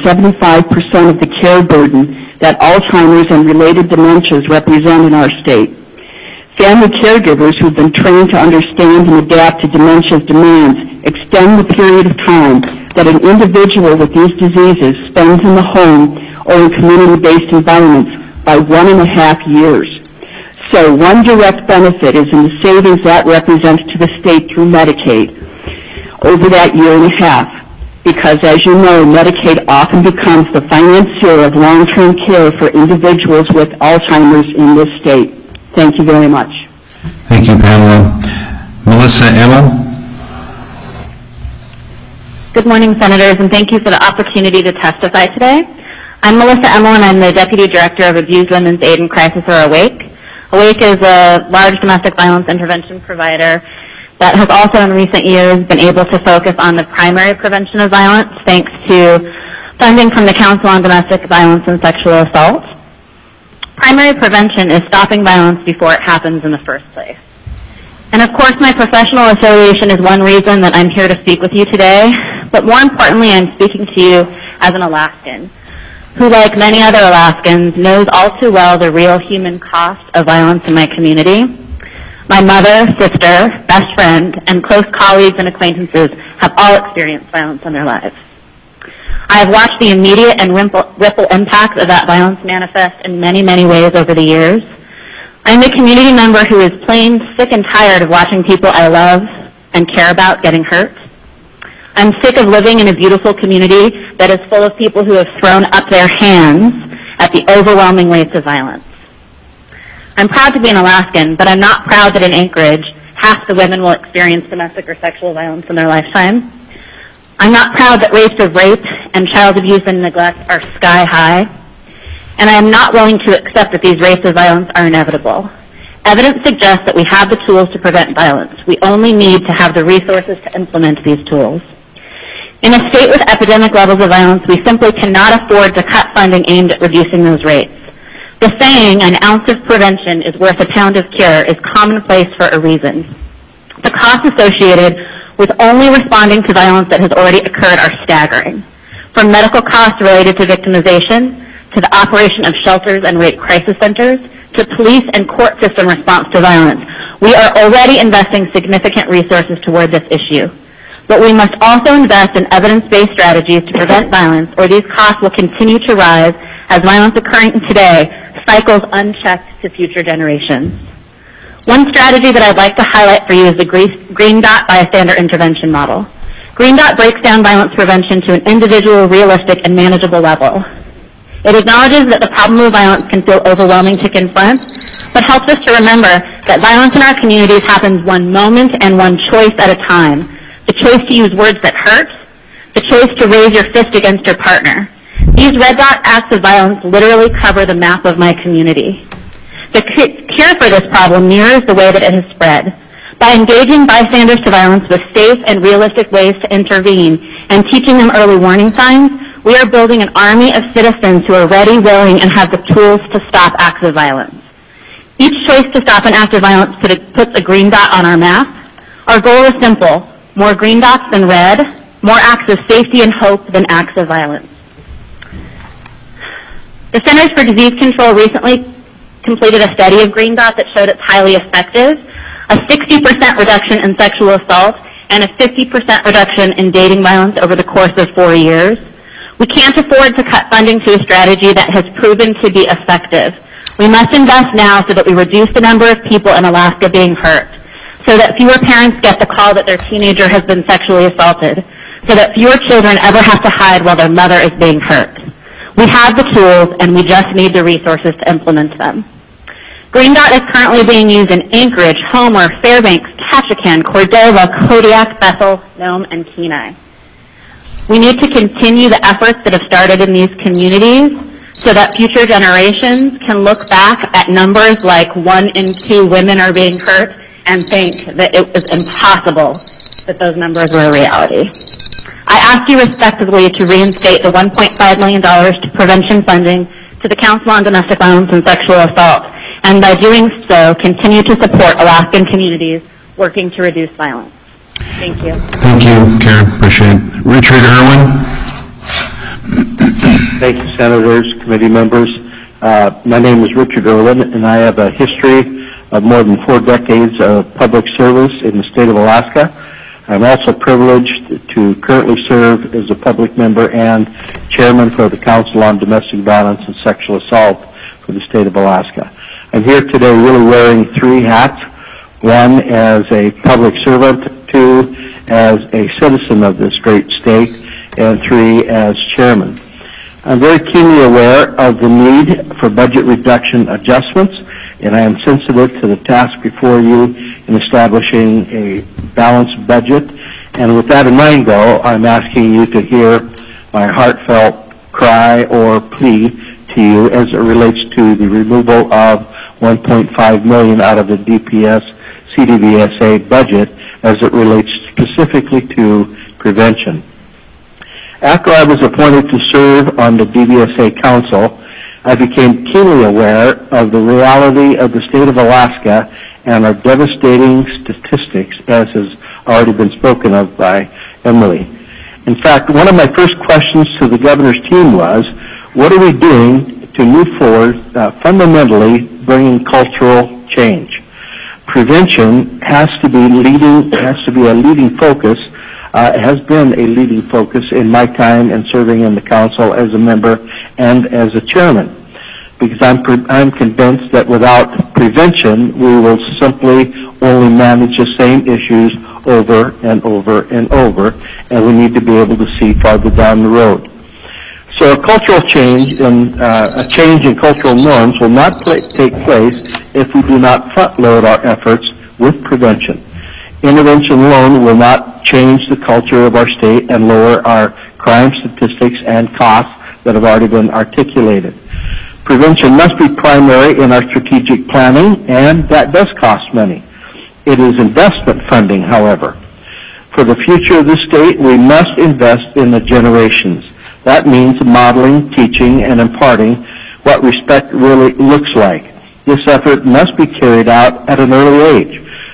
75% of the care burden that Alzheimer's and related dementias represent in our state. Family caregivers who've been trained to understand and adapt to dementia's demands extend the period of time that an individual with these diseases spends in the home or in community-based environments by 1.5 years. So one direct benefit is in the savings that represents to the state through Medicaid over that 1.5 years. Because, as you know, Medicaid often becomes the financier of long-term care for individuals with Alzheimer's in this state. Thank you very much. Thank you, Pamela. Melissa Emmel. Good morning, Senators, and thank you for the opportunity to testify today. I'm Melissa Emmel, and I'm the Deputy Director of Abused Women's Aid and Crisis, or AWAKE. AWAKE is a large domestic violence intervention provider that has also in recent years been able to focus on the primary prevention of violence thanks to funding from the Council on Domestic Violence and Sexual Assault. Primary prevention is stopping violence before it happens in the first place. And of course, my professional affiliation is one reason that I'm here to speak with you today, but more importantly, I'm speaking to you as an Alaskan, who, like many other Alaskans, knows all too well the real human cost of violence in my community. My mother, sister, best friend, and close colleagues and acquaintances have all experienced violence in their lives. I have watched the immediate and ripple impact of that violence manifest in many, many ways over the years. I'm a community member who is plain sick and tired of watching people I love and care about getting hurt. I'm sick of living in a beautiful community that is full of people who have thrown up their hands at the overwhelming rates of violence. I'm proud to be an Alaskan, but I'm not proud that in Anchorage, half the women will experience domestic or sexual violence in their lifetime. I'm not proud that rates of rape and child abuse and neglect are sky high. And I am not willing to accept that these rates of violence are inevitable. Evidence suggests that we have the tools to prevent violence. We only need to have the resources to implement these tools. In a state with epidemic levels of violence, we simply cannot afford to cut funding aimed at reducing those rates. The saying, an ounce of prevention is worth a pound of cure, is commonplace for a reason. The costs associated with only responding to violence that has already occurred are staggering. From medical costs related to victimization, to the operation of shelters and rape crisis centers, to police and court system response to violence, we are already investing significant resources toward this issue. But we must also invest in evidence-based strategies to prevent violence, or these costs will continue to rise as violence occurring today cycles unchecked to future generations. One strategy that I'd like to highlight for you is the Green Dot Bystander Intervention Model. Green Dot breaks down violence prevention to an individual, realistic, and manageable level. It acknowledges that the problem of violence can feel overwhelming to confront, but helps us to remember that violence in our communities happens one moment and one choice at a time. The choice to use words that hurt, the choice to raise your fist against your partner. These red dot acts of violence literally cover the map of my community. The cure for this problem mirrors the way that it has spread. By engaging bystanders to violence with safe and realistic ways to intervene and teaching them early warning signs, we are building an army of citizens who are ready, willing, and have the tools to stop acts of violence. Each choice to stop an act of violence puts a green dot on our map. Our goal is simple: more green dots than red, more acts of safety and hope than acts of violence. The Centers for Disease Control recently completed a study of Green Dot that showed it's highly effective, a 60% reduction in sexual assault and a 50% reduction in dating violence over the course of 4 years. We can't afford to cut funding to a strategy that has proven to be effective. We must invest now so that we reduce the number of people in Alaska being hurt, so that fewer parents get the call that their teenager has been sexually assaulted, so that fewer children ever have to hide while their mother is being hurt. We have the tools, and we just need the resources to implement them. Green Dot is currently being used in Anchorage, Homer, Fairbanks, Ketchikan, Cordova, Kodiak, Bethel, Nome, and Kenai. We need to continue the efforts that have started in these communities so that future generations can look back at numbers like 1 in 2 women are being hurt and think that it was impossible that those numbers were a reality. I ask you respectfully to reinstate the $1.5 million to prevention funding to the Council on Domestic Violence and Sexual Assault, and by doing so, continue to support Alaskan communities working to reduce violence. Thank you. Thank you, Karen. Appreciate it. Richard Irwin. Thank you, Senators, committee members. My name is Richard Irwin, and I have a history of more than 4 decades of public service in the state of Alaska. I'm also privileged to currently serve as a public member and chairman for the Council on Domestic Violence and Sexual Assault for the state of Alaska. I'm here today really wearing 3 hats: 1 as a public servant, 2 as a citizen of this great state, and 3 as chairman. I'm very keenly aware of the need for budget reduction adjustments, and I am sensitive to the task before you in establishing a balanced budget. And with that in mind, though, I'm asking you to hear my heartfelt cry or plea to you as it relates to the removal of $1.5 million out of the DPS CDVSA budget as it relates specifically to prevention. After I was appointed to serve on the DVSA Council, I became keenly aware of the reality of the state of Alaska and our devastating statistics, as has already been spoken of by Emily. In fact, one of my first questions to the governor's team was, what are we doing to move forward fundamentally bringing cultural change? Prevention has to be a leading focus. It has been a leading focus in my time in serving in the council as a member and as a chairman, because I'm convinced that without prevention, we will simply only manage the same issues over and over and over, and we need to be able to see farther down the road. So a cultural change and a change in cultural norms will not take place if we do not front-load our efforts with prevention. Intervention alone will not change the culture of our state and lower our crime statistics and costs that have already been articulated. Prevention must be primary in our strategic planning, and that does cost money. It is investment funding, however. For the future of the state, we must invest in the generations. That means modeling, teaching, and imparting what respect really looks like. This effort must be carried out at an early age.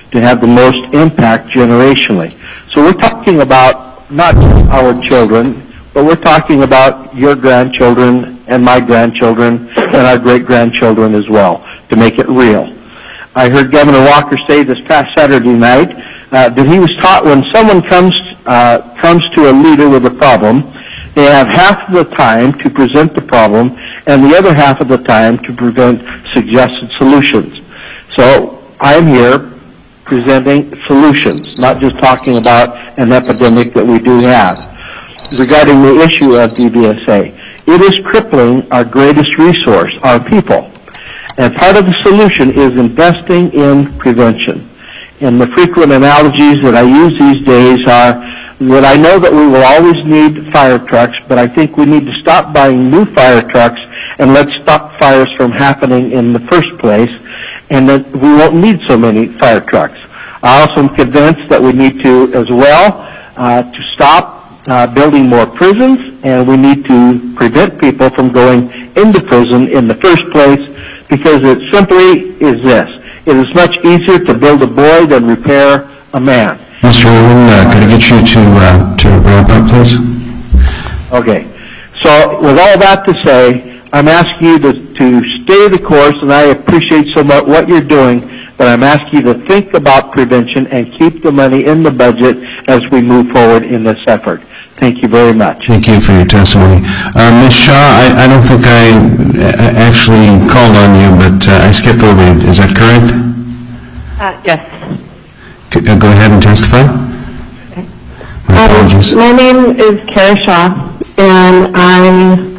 to have the most impact generationally. So we're talking about not just our children, but we're talking about your grandchildren and my grandchildren and our great-grandchildren as well, to make it real. I heard Governor Walker say this past Saturday night that he was taught when someone comes to a leader with a problem, they have half of the time to present the problem and the other half of the time to present suggested solutions. So I'm here presenting solutions, not just talking about an epidemic that we do have. Regarding the issue of DBSA, it is crippling our greatest resource, our people. And part of the solution is investing in prevention. And the frequent analogies that I use these days are that I know that we will always need fire trucks, but I think we need to stop buying new fire trucks and let's stop fires from happening in the first place, and that we won't need so many fire trucks. I also am convinced that we need to, as well, to stop building more prisons, and we need to prevent people from going into prison in the first place, because it simply is this. It is much easier to build a boy than repair a man. Mr. Irwin, could I get you to wrap up, please? Okay. So with all that to say, I'm asking you to stay the course, and I appreciate so much what you're doing, but I'm asking you to think about prevention and keep the money in the budget as we move forward in this effort. Thank you very much. Thank you for your testimony. Ms. Shaw, I don't think I actually called on you, but I skipped over you. Is that correct? Yes. Go ahead and testify. My apologies. My name is Kara Shaw, and I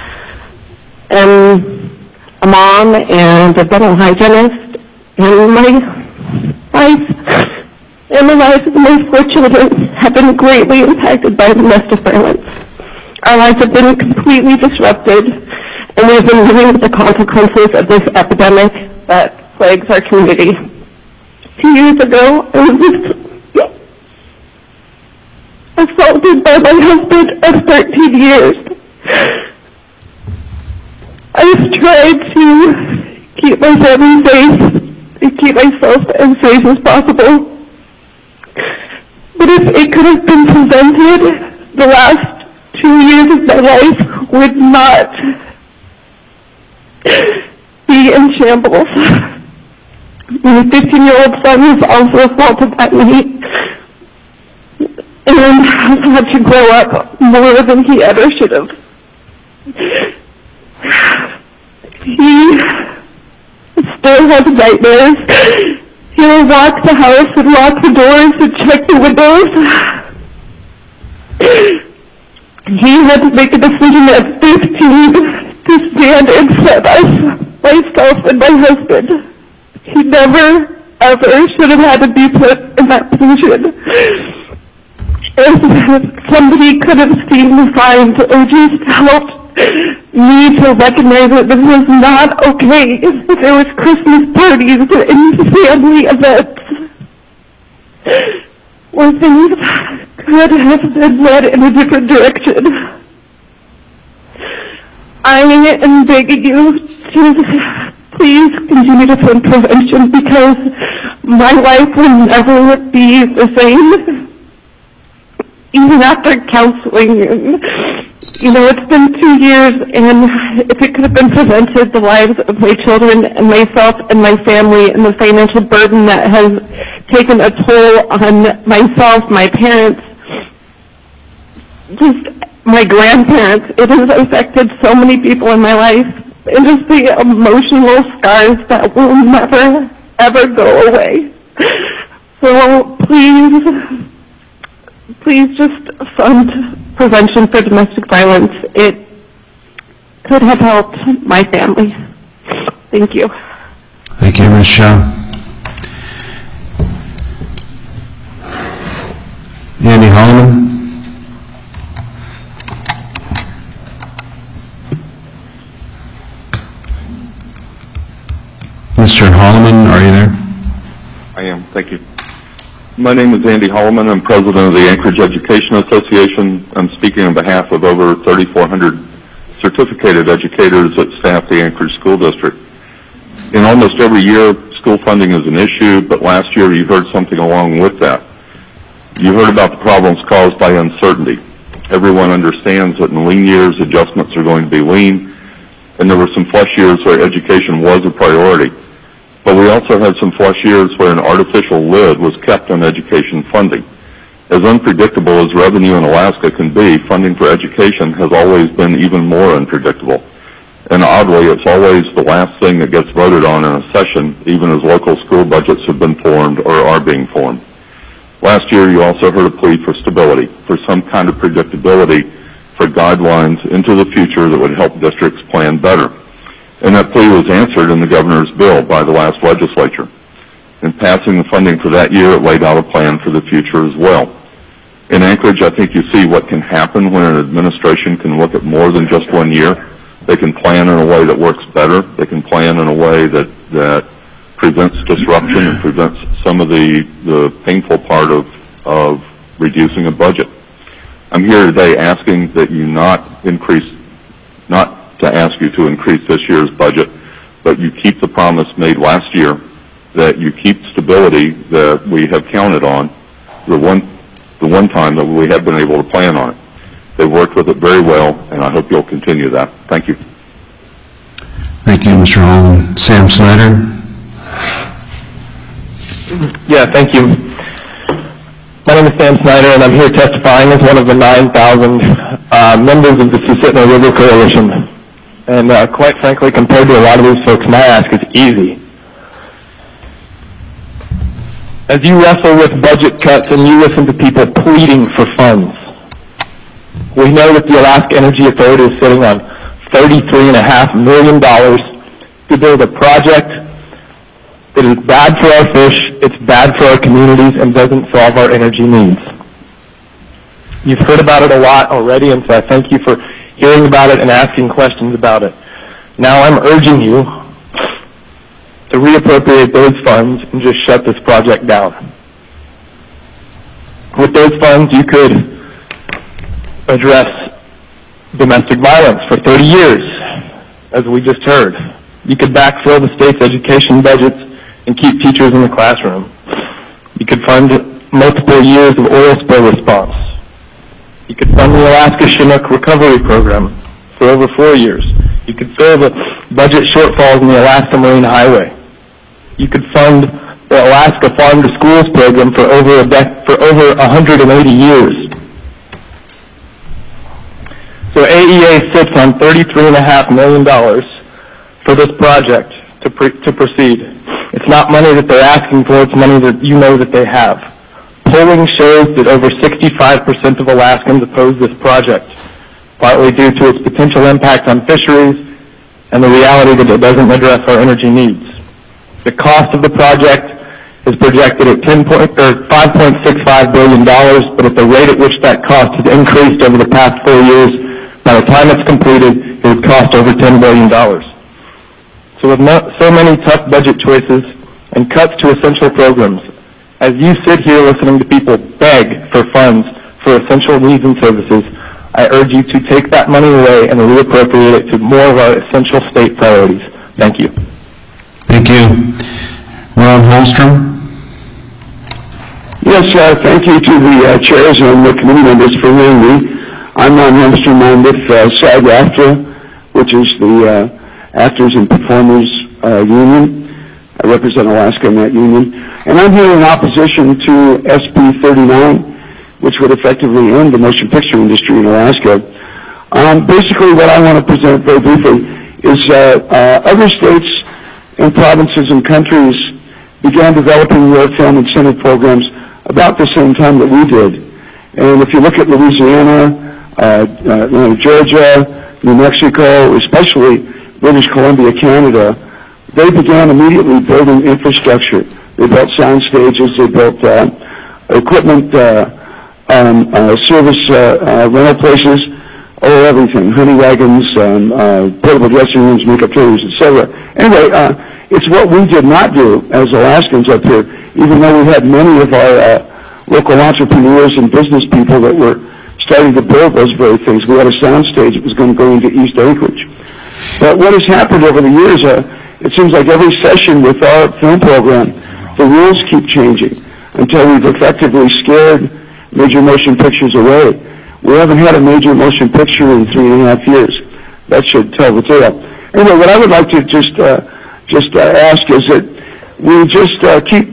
am a mom and a dental hygienist, and my life and the lives of my 4 children have been greatly impacted by domestic violence. Our lives have been completely disrupted, and we have been living with the consequences of this epidemic that plagues our community. 2 years ago, I was assaulted by my husband of 13 years. I've tried to keep my family safe and keep myself as safe as possible. But if it could have been prevented, the last 2 years of my life would not be in shambles. My 15-year-old son was also assaulted by me and has had to grow up more than he ever should have. He still has nightmares. He'll lock the house and lock the doors and check the windows. He had to make a decision at 15 to stand in front of myself and my husband. He never, ever should have had to be put in that position. If somebody could have seen the signs or just helped me to recognize that this was not okay, if there was Christmas parties and family events where things could have been led in a different direction. I am begging you to please continue to fund prevention, because my life will never be the same, even after counseling. And, it's been 2 years, and if it could have been prevented, the lives of my children and myself and my family and the financial burden that has taken a toll on myself, my parents, just my grandparents, it has affected so many people in my life, and just the emotional scars that will never, ever go away. So please just fund prevention for domestic violence. It could have helped my family. Thank you. Thank you, Ms. Shaw. Andy Holloman. Mr. Holloman, are you there? I am, thank you. My name is Andy Holloman. I'm president of the Anchorage Education Association. I'm speaking on behalf of over 3,400 certificated educators that staff the Anchorage School District. In almost every year, school funding is an issue, but last year you heard something along with that. You heard about the problems caused by uncertainty. Everyone understands that in lean years, adjustments are going to be lean, and there were some flush years where education was a priority. But we also had some flush years where an artificial lid was kept on education funding. As unpredictable as revenue in Alaska can be, funding for education has always been even more unpredictable. And oddly, it's always the last thing that gets voted on in a session, even as local school budgets have been formed or are being formed. Last year, you also heard a plea for stability, for some kind of predictability, for guidelines into the future that would help districts plan better. And that plea was answered in the governor's bill by the last legislature. In passing the funding for that year, it laid out a plan for the future as well. In Anchorage, I think you see what can happen when an administration can look at more than just 1 year. They can plan in a way that works better. They can plan in a way that prevents disruption and prevents some of the painful part of reducing a budget. I'm here today asking that you not to ask you to increase this year's budget, but you keep the promise made last year that you keep stability that we have counted on the one time that we have been able to plan on it. They've worked with it very well, and I hope you'll continue that. Thank you. Thank you, Mr. Holman. Sam Snyder. Yeah, thank you. My name is Sam Snyder, and I'm here testifying as one of the 9,000 members of the Susitna River Coalition. And quite frankly, compared to a lot of these folks, my ask is easy. As you wrestle with budget cuts and you listen to people pleading for funds, we know that the Alaska Energy Authority is sitting on $33.5 million to build a project that is bad for our fish, it's bad for our communities, and doesn't solve our energy needs. You've heard about it a lot already, and so I thank you for hearing about it and asking questions about it. Now I'm urging you to reappropriate those funds and just shut this project down. With those funds, you could address domestic violence for 30 years, as we just heard. You could backfill the state's education budgets and keep teachers in the classroom. You could fund multiple years of oil spill response. You could fund the Alaska Chinook Recovery Program for over 4 years. You could fill the budget shortfalls in the Alaska Marine Highway. You could fund the Alaska Farm to Schools program for over 180 years. So AEA sits on $33.5 million for this project to proceed. It's not money that they're asking for, it's money that you know that they have. Polling shows that over 65% of Alaskans oppose this project, partly due to its potential impact on fisheries and the reality that it doesn't address our energy needs. The cost of the project is projected at $5.65 billion, but at the rate at which that cost has increased over the past 4 years, by the time it's completed, it would cost over $10 billion. So with so many tough budget choices and cuts to essential programs, as you sit here listening to people beg for funds for essential needs and services, I urge you to take that money away and reappropriate it to more of our essential state priorities. Thank you. Thank you. Ron Holmstrom. Yes, thank you to the chairs and the committee members for hearing me. I'm Ron Holmstrom. I'm with SAG-AFTRA, which is the Actors and Performers Union. I represent Alaska in that union. And I'm here in opposition to SB 39, which would effectively end the motion picture industry in Alaska. Basically, what I want to present very briefly is other states and provinces and countries began developing their film incentive programs about the same time that we did. And if you look at Louisiana, Georgia, New Mexico, especially British Columbia, Canada, they began immediately building infrastructure. They built sound stages, they built equipment, service rental places, everything, honey wagons, portable dressing rooms, makeup trailers, etc. Anyway, it's what we did not do as Alaskans up here, even though we had many of our local entrepreneurs and business people that were starting to build those very things. We had a sound stage that was going to go into East Anchorage. But what has happened over the years It seems like every session with our film program, the rules keep changing until we've effectively scared major motion pictures away. We haven't had a major motion picture in 3.5 years. That should tell the tale. Anyway, what I would like to just ask is that we just keep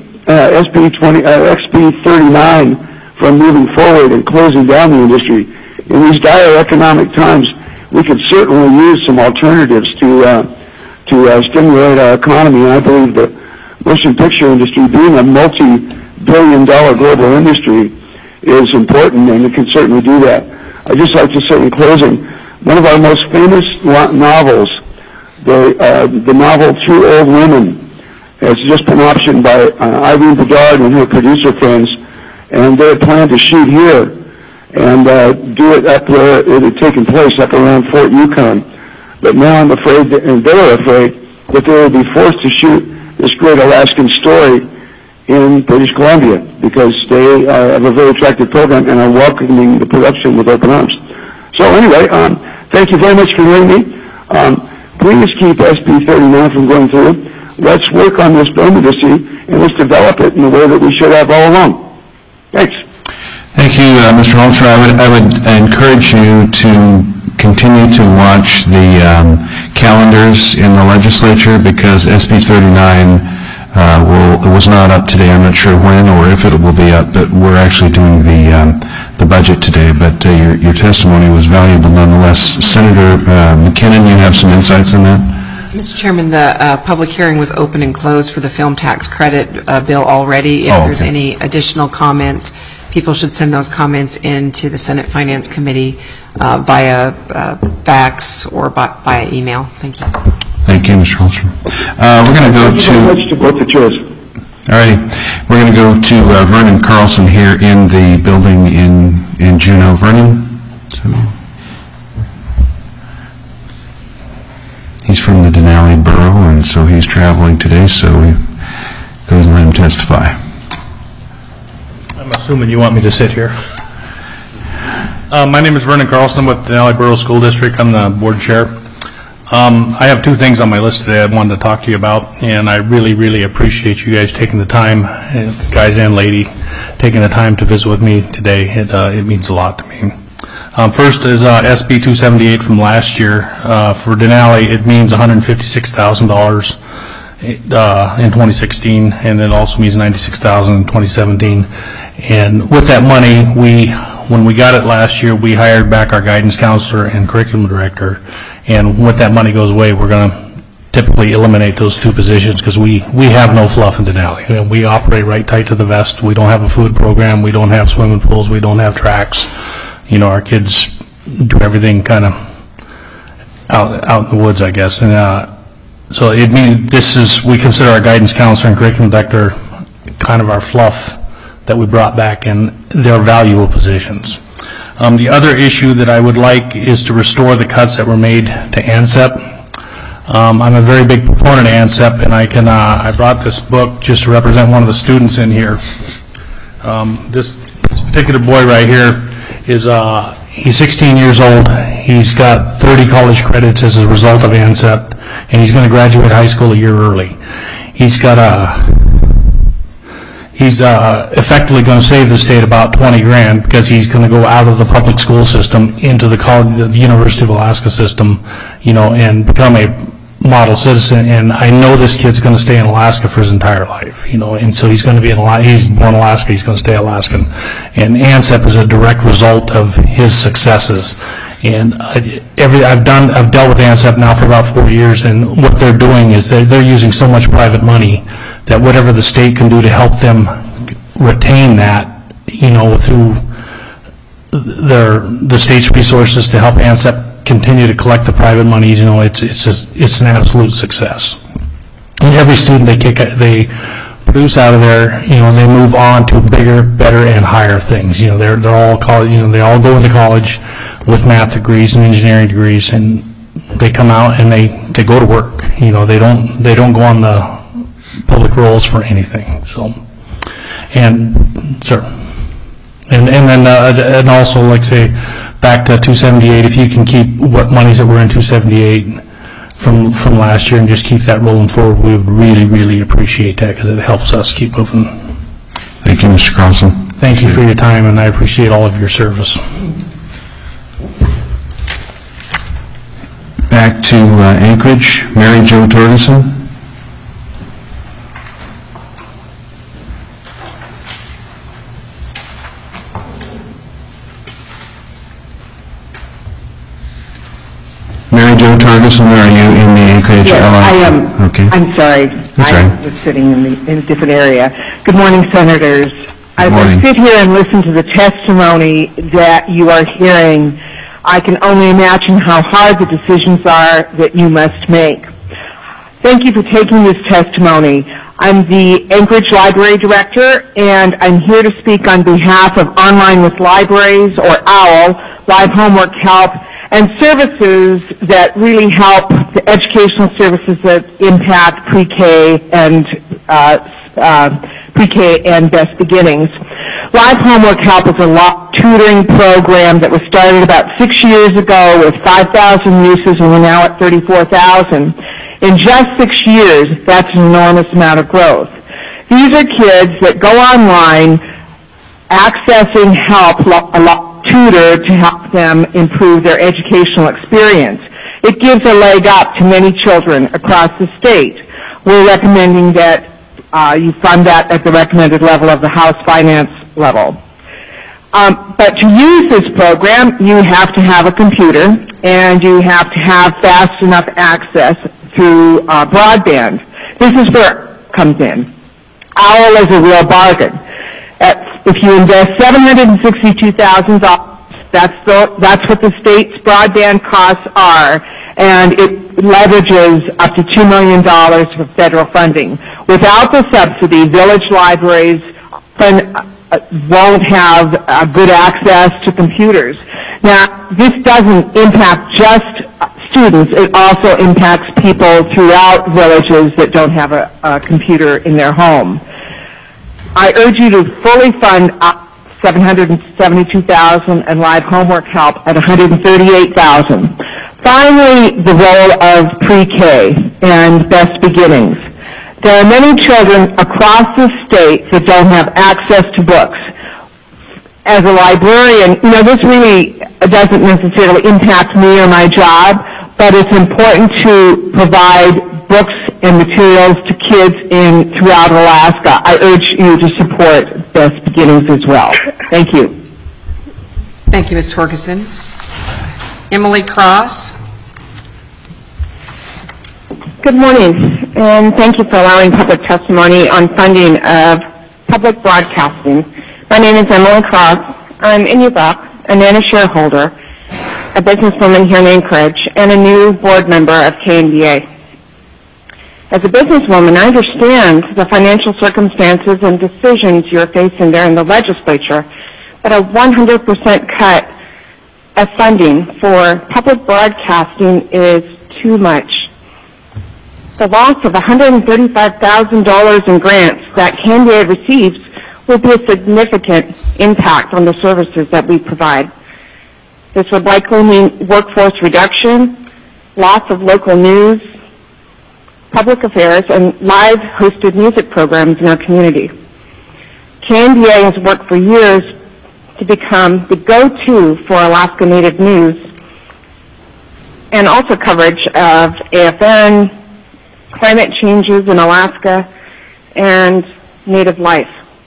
SB 39 from moving forward and closing down the industry. In these dire economic times, we could certainly use some alternatives to stimulate our economy. And I believe the motion picture industry, being a multi-billion-dollar global industry, is important, and it can certainly do that. I'd just like to say in closing, one of our most famous novels, the novel Two Old Women, has just been optioned by Irene Bedard and her producer friends, and they had planned to shoot here and do it up where it had taken place, up around Fort Yukon. But now I'm afraid, and they're afraid, that they will be forced to shoot this great Alaskan story in British Columbia, because they have a very attractive program and are welcoming the production with open arms. So anyway, thank you very much for hearing me. Please keep SB 39 from going through. Let's work on this immediacy, and let's develop it in the way that we should have all along. Thanks. Thank you, Mr. Holmstrom. I would encourage you to continue to watch the calendars in the legislature, because SB 39 was not up today. I'm not sure when or if it will be up, but we're actually doing the budget today. But your testimony was valuable nonetheless. Senator McKinnon, you have some insights on that? Mr. Chairman, the public hearing was open and closed for the film tax credit bill already. If there's any additional comments, people should send those comments into the Senate Finance Committee via fax or via email. Thank you. Thank you, Mr. Holmstrom. We're going to go to both the chairs. All right. We're going to go to Vernon Carlson here in the building in Juneau. Vernon? He's from the Denali Borough, and so he's traveling today, so we go and let him testify. I'm assuming you want me to sit here. My name is Vernon Carlson with the Denali Borough School District. I'm the board chair. I have two things on my list today I wanted to talk to you about, and I really, really appreciate you guys taking the time, guys and lady, taking the time to visit with me today. It means a lot to me. First is SB 278 from last year. For Denali, it means $156,000 in 2016, and it also means $96,000 in 2017. And with that money, when we got it last year, we hired back our guidance counselor and curriculum director. And when that money goes away, we're going to typically eliminate those two positions, because we have no fluff in Denali. We operate right tight to the vest. We don't have a food program. We don't have swimming pools. We don't have tracks. Our kids do everything kind of out in the woods, I guess. And so it means we consider our guidance counselor and curriculum director kind of our fluff that we brought back, and they're valuable positions. The other issue that I would like is to restore the cuts that were made to ANCEP. I'm a very big proponent of ANCEP, and I brought this book just to represent one of the students in here. This particular boy right here he's 16 years old. He's got 30 college credits as a result of ANCEP, and he's going to graduate high school a year early. He's effectively going to save the state about $20,000, because he's going to go out of the public school system into the University of Alaska system, and become a model citizen. And I know this kid's going to stay in Alaska for his entire life, and so he's going to be he's born in Alaska, he's going to stay Alaskan. And ANCEP is a direct result of his successes. And I've dealt with ANCEP now for about 4 years, and what they're doing is they're using so much private money that whatever the state can do to help them retain that, through the state's resources to help ANCEP continue to collect the private monies, it's an absolute success. And every student they produce out of there, they move on to bigger, better, and higher things. They're all college, they all go into college with math degrees and engineering degrees, and they come out and they go to work. They don't go on the public rolls for anything. So, and sir, and then and also, like say, back to 278, if you can keep what monies that were in 278 from last year and just keep that rolling forward, we would really, really appreciate that because it helps us keep moving. Thank you, Mr. Carlson. Thank you for your time, and I appreciate all of your service. Back to Anchorage, Mary Jo Torgerson. Mary Jo Torgerson, are you in the Anchorage Yes, LI? I am. Okay. I'm sorry. That's I right. was sitting in a different area. Good morning, Senators. As I sit here and listen to the testimony that you are hearing, I can only imagine how hard the decisions are that you must make. Thank you for taking this testimony. I'm the Anchorage Library Director, and I'm here to speak on behalf of Online with Libraries, or OWL, Live Homework Help, and services that really help the educational services that impact pre-K and Best Beginnings. Live Homework Help is a tutoring program that was started about 6 years ago with 5,000 uses, and we're now at 34,000. In just 6 years, that's an enormous amount of growth. These are kids that go online accessing help, a tutor to help them improve their educational experience. It gives a leg up to many children across the state. We're recommending that you fund that at the recommended level of the House Finance level. But to use this program, you have to have a computer, and you have to have fast enough access through broadband. This is where it comes in. OWL is a real bargain. If you invest $762,000, that's what the state's broadband costs are, and it leverages up to $2 million for federal funding. Without the subsidy, village libraries won't have good access to computers. Now, this doesn't impact just students. It also impacts people throughout villages that don't have a computer in their home. I urge you to fully fund $772,000 and Live Homework Help at $138,000. Finally, the role of pre-K and Best Beginnings. There are many children across the state that don't have access to books. As a librarian, this really doesn't necessarily impact me or my job, but it's important to provide books and materials to kids throughout Alaska. I urge you to support Best Beginnings as well. Thank you. Thank you, Ms. Torgerson. Emily Cross. Good morning, and thank you for allowing public testimony on funding of public broadcasting. My name is Emily Cross. I'm in Yubuck, a NANA shareholder, a businesswoman here in Anchorage, and a new board member of KNBA. As a businesswoman, I understand the financial circumstances and decisions you're facing there in the legislature, but a 100% cut of funding for public broadcasting is too much. The loss of $135,000 in grants that KNBA receives will be a significant impact on the services that we provide. This would likely mean workforce reduction, loss of local news, public affairs, and live hosted music programs in our community. KNBA has worked for years to become the go-to for Alaska Native news and also coverage of AFN, climate changes in Alaska, and Native life.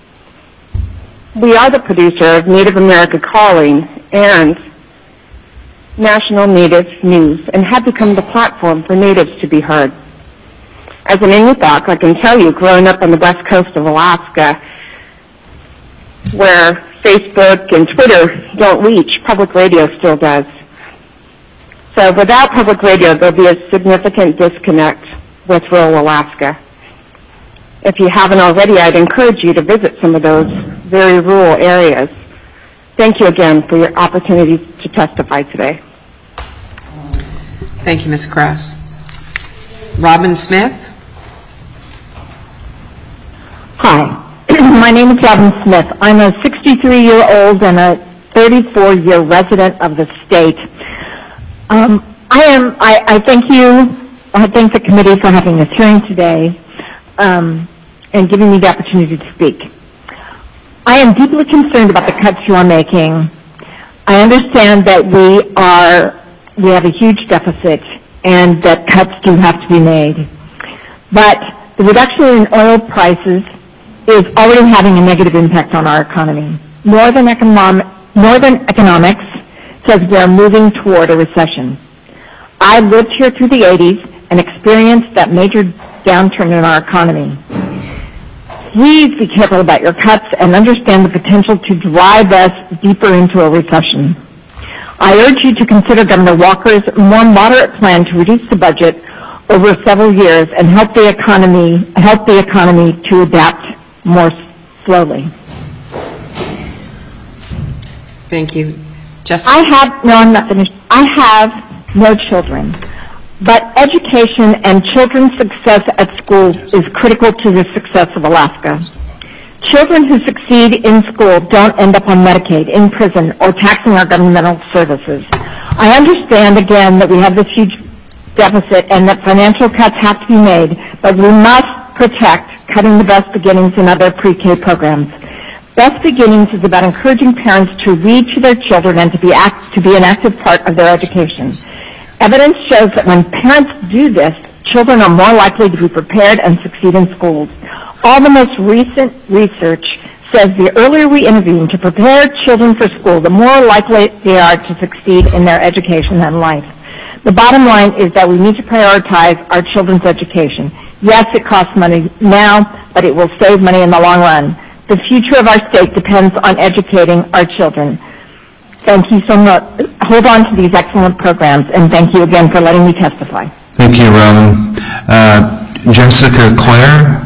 We are the producer of Native America Calling and National Native News and have become the platform for Natives to be heard. As an Inupiaq, I can tell you, growing up on the west coast of Alaska, where Facebook and Twitter don't reach, public radio still does. So without public radio, there'll be a significant disconnect with rural Alaska. If you haven't already, I'd encourage you to visit some of those very rural areas. Thank you again for your opportunity to testify today. Thank you, Ms. Cross. Robin Smith. Hi, my name is Robin Smith. I'm a 63-year-old and a 34-year resident of the state. I thank you I thank the committee for having this hearing today and giving me the opportunity to speak. I am deeply concerned about the cuts you are making. I understand that we have a huge deficit and that cuts do have to be made. But the reduction in oil prices is already having a negative impact on our economy. More than economics says we are moving toward a recession. I lived here through the 80s and experienced that major downturn in our economy. Please be careful about your cuts and understand the potential to drive us deeper into a recession. I urge you to consider Governor Walker's more moderate plan to reduce the budget over several years and help the economy to adapt more slowly. Thank you. Jessica? I'm not finished. I have no children, but education and children's success at school is critical to the success of Alaska. Children who succeed in school don't end up on Medicaid, in prison, or taxing our governmental services. I understand, again, that we have this huge deficit and that financial cuts have to be made, but we must protect cutting the Best Beginnings and other pre-K programs. Best Beginnings is about encouraging parents to read to their children and to be an active part of their education. Evidence shows that when parents do this, children are more likely to be prepared and succeed in schools. All the most recent research says the earlier we intervene to prepare children for school, the more likely they are to succeed in their education and life. The bottom line is that we need to prioritize our children's education. Yes, it costs money now, but it will save money in the long run. The future of our state depends on educating our children. Thank you so much. Hold on to these excellent programs, and thank you again for letting me testify. Thank you, Robin. Jessica Clare?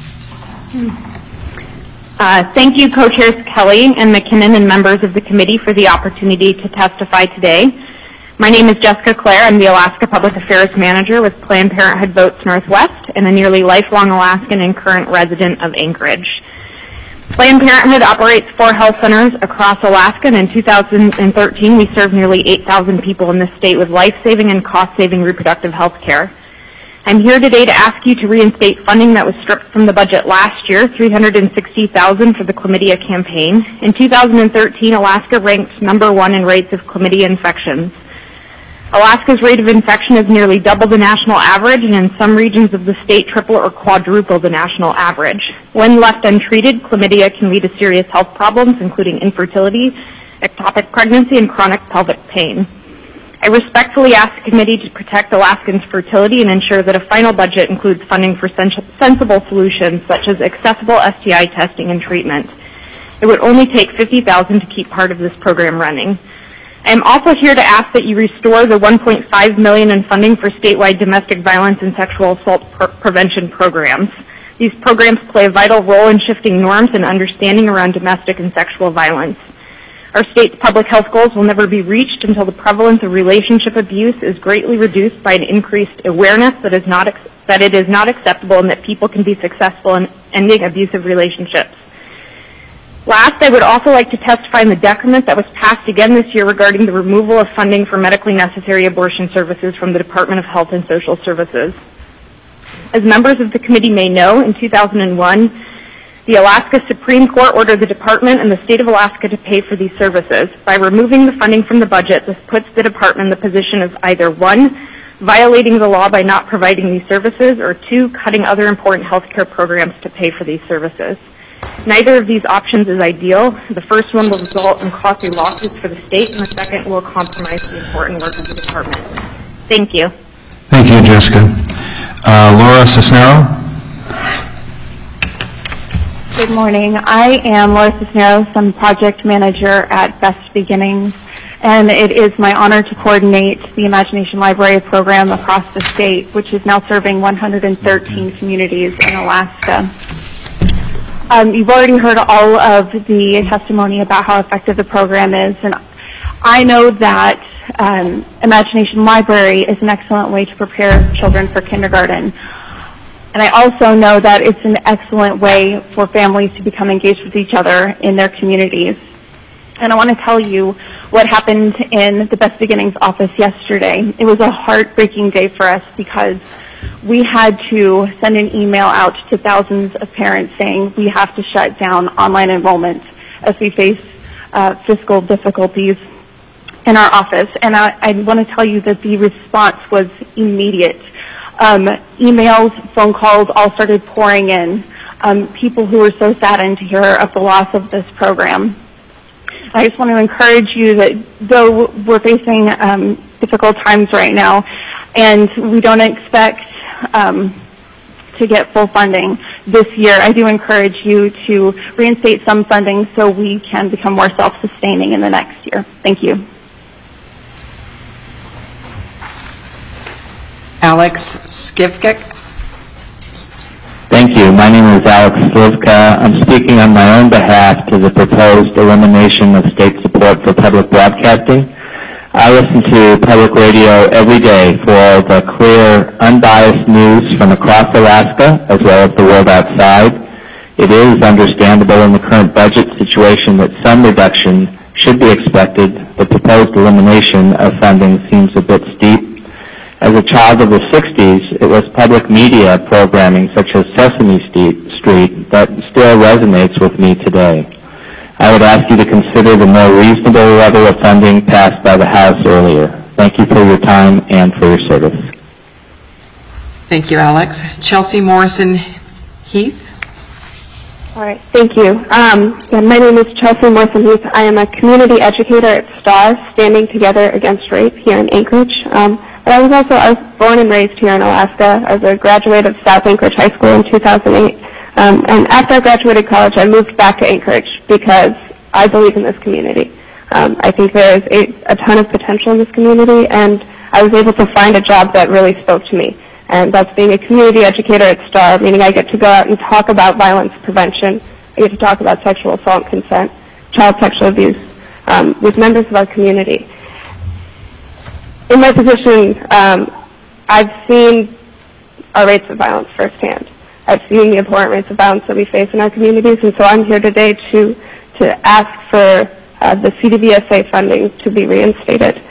Thank you, Co-Chairs Kelly and McKinnon and members of the committee for the opportunity to testify today. My name is Jessica Clare. I'm the Alaska Public Affairs Manager with Planned Parenthood Votes Northwest and a nearly lifelong Alaskan and current resident of Anchorage. Planned Parenthood operates 4 health centers across Alaska, and in 2013 we served nearly 8,000 people in this state with life-saving and cost-saving reproductive health care. I'm here today to ask you to reinstate funding that was stripped from the budget last year, $360,000 for the chlamydia campaign. In 2013, Alaska ranked #1 in rates of chlamydia infections. Alaska's rate of infection is nearly double the national average, and in some regions of the state, triple or quadruple the national average. When left untreated, chlamydia can lead to serious health problems, including infertility, ectopic pregnancy, and chronic pelvic pain. I respectfully ask the committee to protect Alaskans' fertility and ensure that a final budget includes funding for sensible solutions such as accessible STI testing and treatment. It would only take $50,000 to keep part of this program running. I am also here to ask that you restore the $1.5 million in funding for statewide domestic violence and sexual assault prevention programs. These programs play a vital role in shifting norms and understanding around domestic and sexual violence. Our state's public health goals will never be reached until the prevalence of relationship abuse is greatly reduced by an increased awareness that it is not acceptable and that people can be successful in ending abusive relationships. Last, I would also like to testify on the decrement that was passed again this year regarding the removal of funding for medically necessary abortion services from the Department of Health and Social Services. As members of the committee may know, in 2001, the Alaska Supreme Court ordered the department and the state of Alaska to pay for these services. By removing the funding from the budget, this puts the department in the position of either 1, violating the law by not providing these services, or 2, cutting other important health care programs to pay for these services. Neither of these options is ideal. The first one will result in costly lawsuits for the state, and the second will compromise the important work of the department. Thank you. Thank you, Jessica. Laura Cisneros? Good morning. I am Laura Cisneros. I'm project manager at Best Beginnings, and it is my honor to coordinate the Imagination Library program across the state, which is now serving 113 communities in Alaska. You've already heard all of the testimony about how effective the program is, and I know that Imagination Library is an excellent way to prepare children for kindergarten. And I also know that it's an excellent way for families to become engaged with each other in their communities. And I want to tell you what happened in the Best Beginnings office yesterday. It was a heartbreaking day for us because we had to send an email out to thousands of parents saying we have to shut down online enrollment as we face fiscal difficulties in our office. And I want to tell you that the response was immediate. Emails, phone calls all started pouring in. People who were so saddened to hear of the loss of this program. I just want to encourage you that though we're facing difficult times right now and we don't expect to get full funding this year, I do encourage you to reinstate some funding so we can become more self-sustaining in the next year. Thank you. Alex Skivkik. Thank you. My name is Alex Slivka. I'm speaking on my own behalf to the proposed elimination of state support for public broadcasting. I listen to public radio every day for the clear, unbiased news from across Alaska as well as the world outside. It is understandable in the current budget situation that some reduction should be expected. The proposed elimination of funding seems a bit steep. As a child of the 60s, it was public media programming such as Sesame Street that still resonates with me today. I would ask you to consider the more reasonable level of funding passed by the House earlier. Thank you for your time and for your service. Thank you, Alex. Chelsea Morrison Heath. All right, thank you. My name is Chelsea Morrison Heath. I am a community educator at STAR, Standing Together Against Rape, here in Anchorage. But I was born and raised here in Alaska. I was a graduate of South Anchorage High School in 2008. And after I graduated college, I moved back to Anchorage because I believe in this community. I think there is a ton of potential in this community, and I was able to find a job that really spoke to me. And that's being a community educator at STAR, meaning I get to go out and talk about violence prevention. I get to talk about sexual assault and consent, child sexual abuse, with members of our community. In my position, I've seen our rates of violence firsthand. I've seen the abhorrent rates of violence that we face in our communities, and so I'm here today to ask for the CDVSA funding to be reinstated.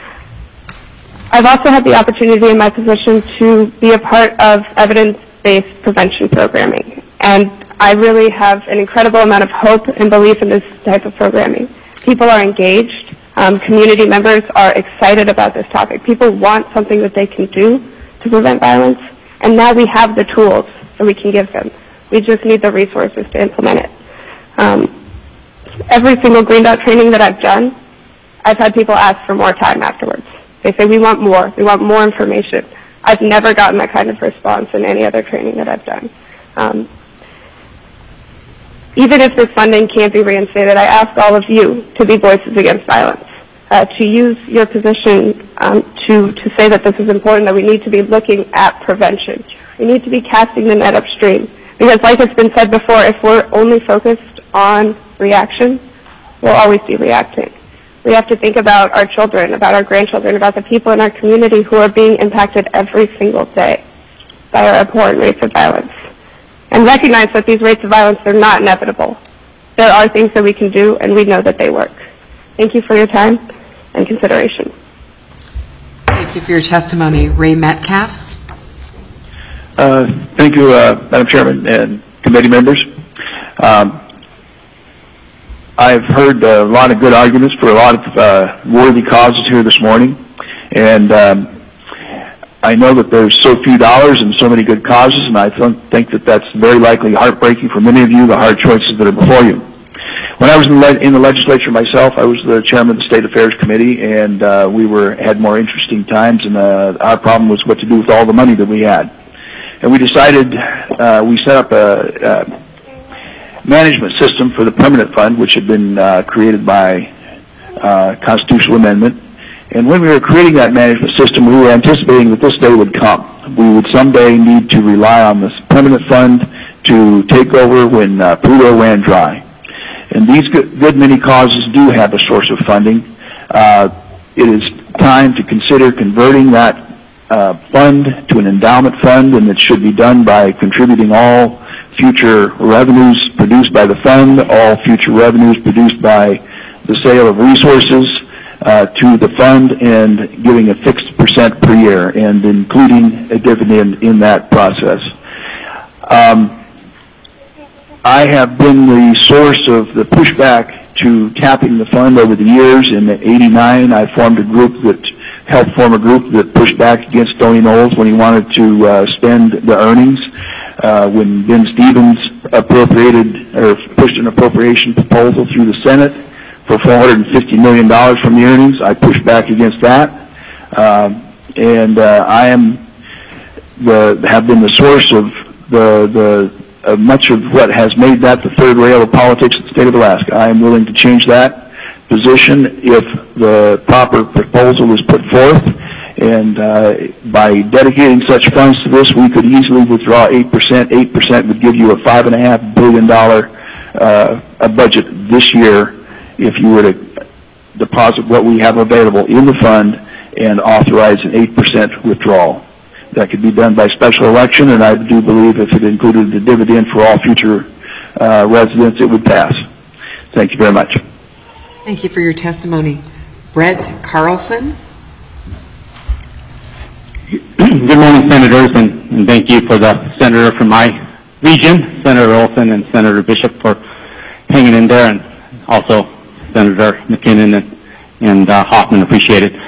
I've also had the opportunity in my position to be a part of evidence-based prevention programming, and I really have an incredible amount of hope and belief in this type of programming. People are engaged. Community members are excited about this topic. People want something that they can do to prevent violence, and now we have the tools that we can give them. We just need the resources to implement it. Every single Green Dot training that I've done, I've had people ask for more time afterwards. They say, we want more information. I've never gotten that kind of response in any other training that I've done. Even if this funding can't be reinstated, I ask all of you to be voices against violence, to use your position to say that this is important, that we need to be looking at prevention. We need to be casting the net upstream. Because like it's been said before, if we're only focused on reaction, we'll always be reacting. We have to think about our children, about our grandchildren, about the people in our community who are being impacted every single day by our abhorrent rates of violence. And recognize that these rates of violence are not inevitable. There are things that we can do, and we know that they work. Thank you for your time and consideration. Thank you for your testimony. Ray Metcalf. Thank you, Madam Chairman and committee members. I've heard a lot of good arguments for a lot of worthy causes here this morning, and I know that there's so few dollars and so many good causes, and I think that that's very likely heartbreaking for many of you, the hard choices that are before you. When I was in the legislature myself, I was the chairman of the State Affairs Committee, and we had more interesting times, and our problem was what to do with all the money that we had. And we decided, we set up a management system for the permanent fund, which had been created by constitutional amendment. And when we were creating that management system, we were anticipating that this day would come. We would someday need to rely on this permanent fund to take over when Pluto ran dry. And these good many causes do have a source of funding. It is time to consider converting that fund to an endowment fund, and it should be done by contributing all future revenues produced by the fund, all future revenues produced by the sale of resources, to the fund and giving a fixed percent per year and including a dividend in that process. I have been the source of the pushback to tapping the fund over the years. In '89, I helped form a group that pushed back against Tony Knowles when he wanted to spend the earnings. When Ben Stevens pushed an appropriation proposal through the Senate for $450 million from the earnings, I pushed back against that. I have been the source of much of what has made that the third rail of politics in the state of Alaska. I am willing to change that position if the proper proposal is put forth. And by dedicating such funds to this, we could easily withdraw 8%. 8% would give you a $5.5 billion budget this year if you were to deposit what we have available in the fund and authorize an 8% withdrawal. That could be done by special election, and I do believe if it included the dividend for all future residents, it would pass. Thank you very much. Thank you for your testimony. Brett Carlson. Good morning, Senators, and thank you for the Senator from my region, Senator Olson and Senator Bishop, for hanging in there, and also Senator McKinnon and Hoffman. Appreciate it.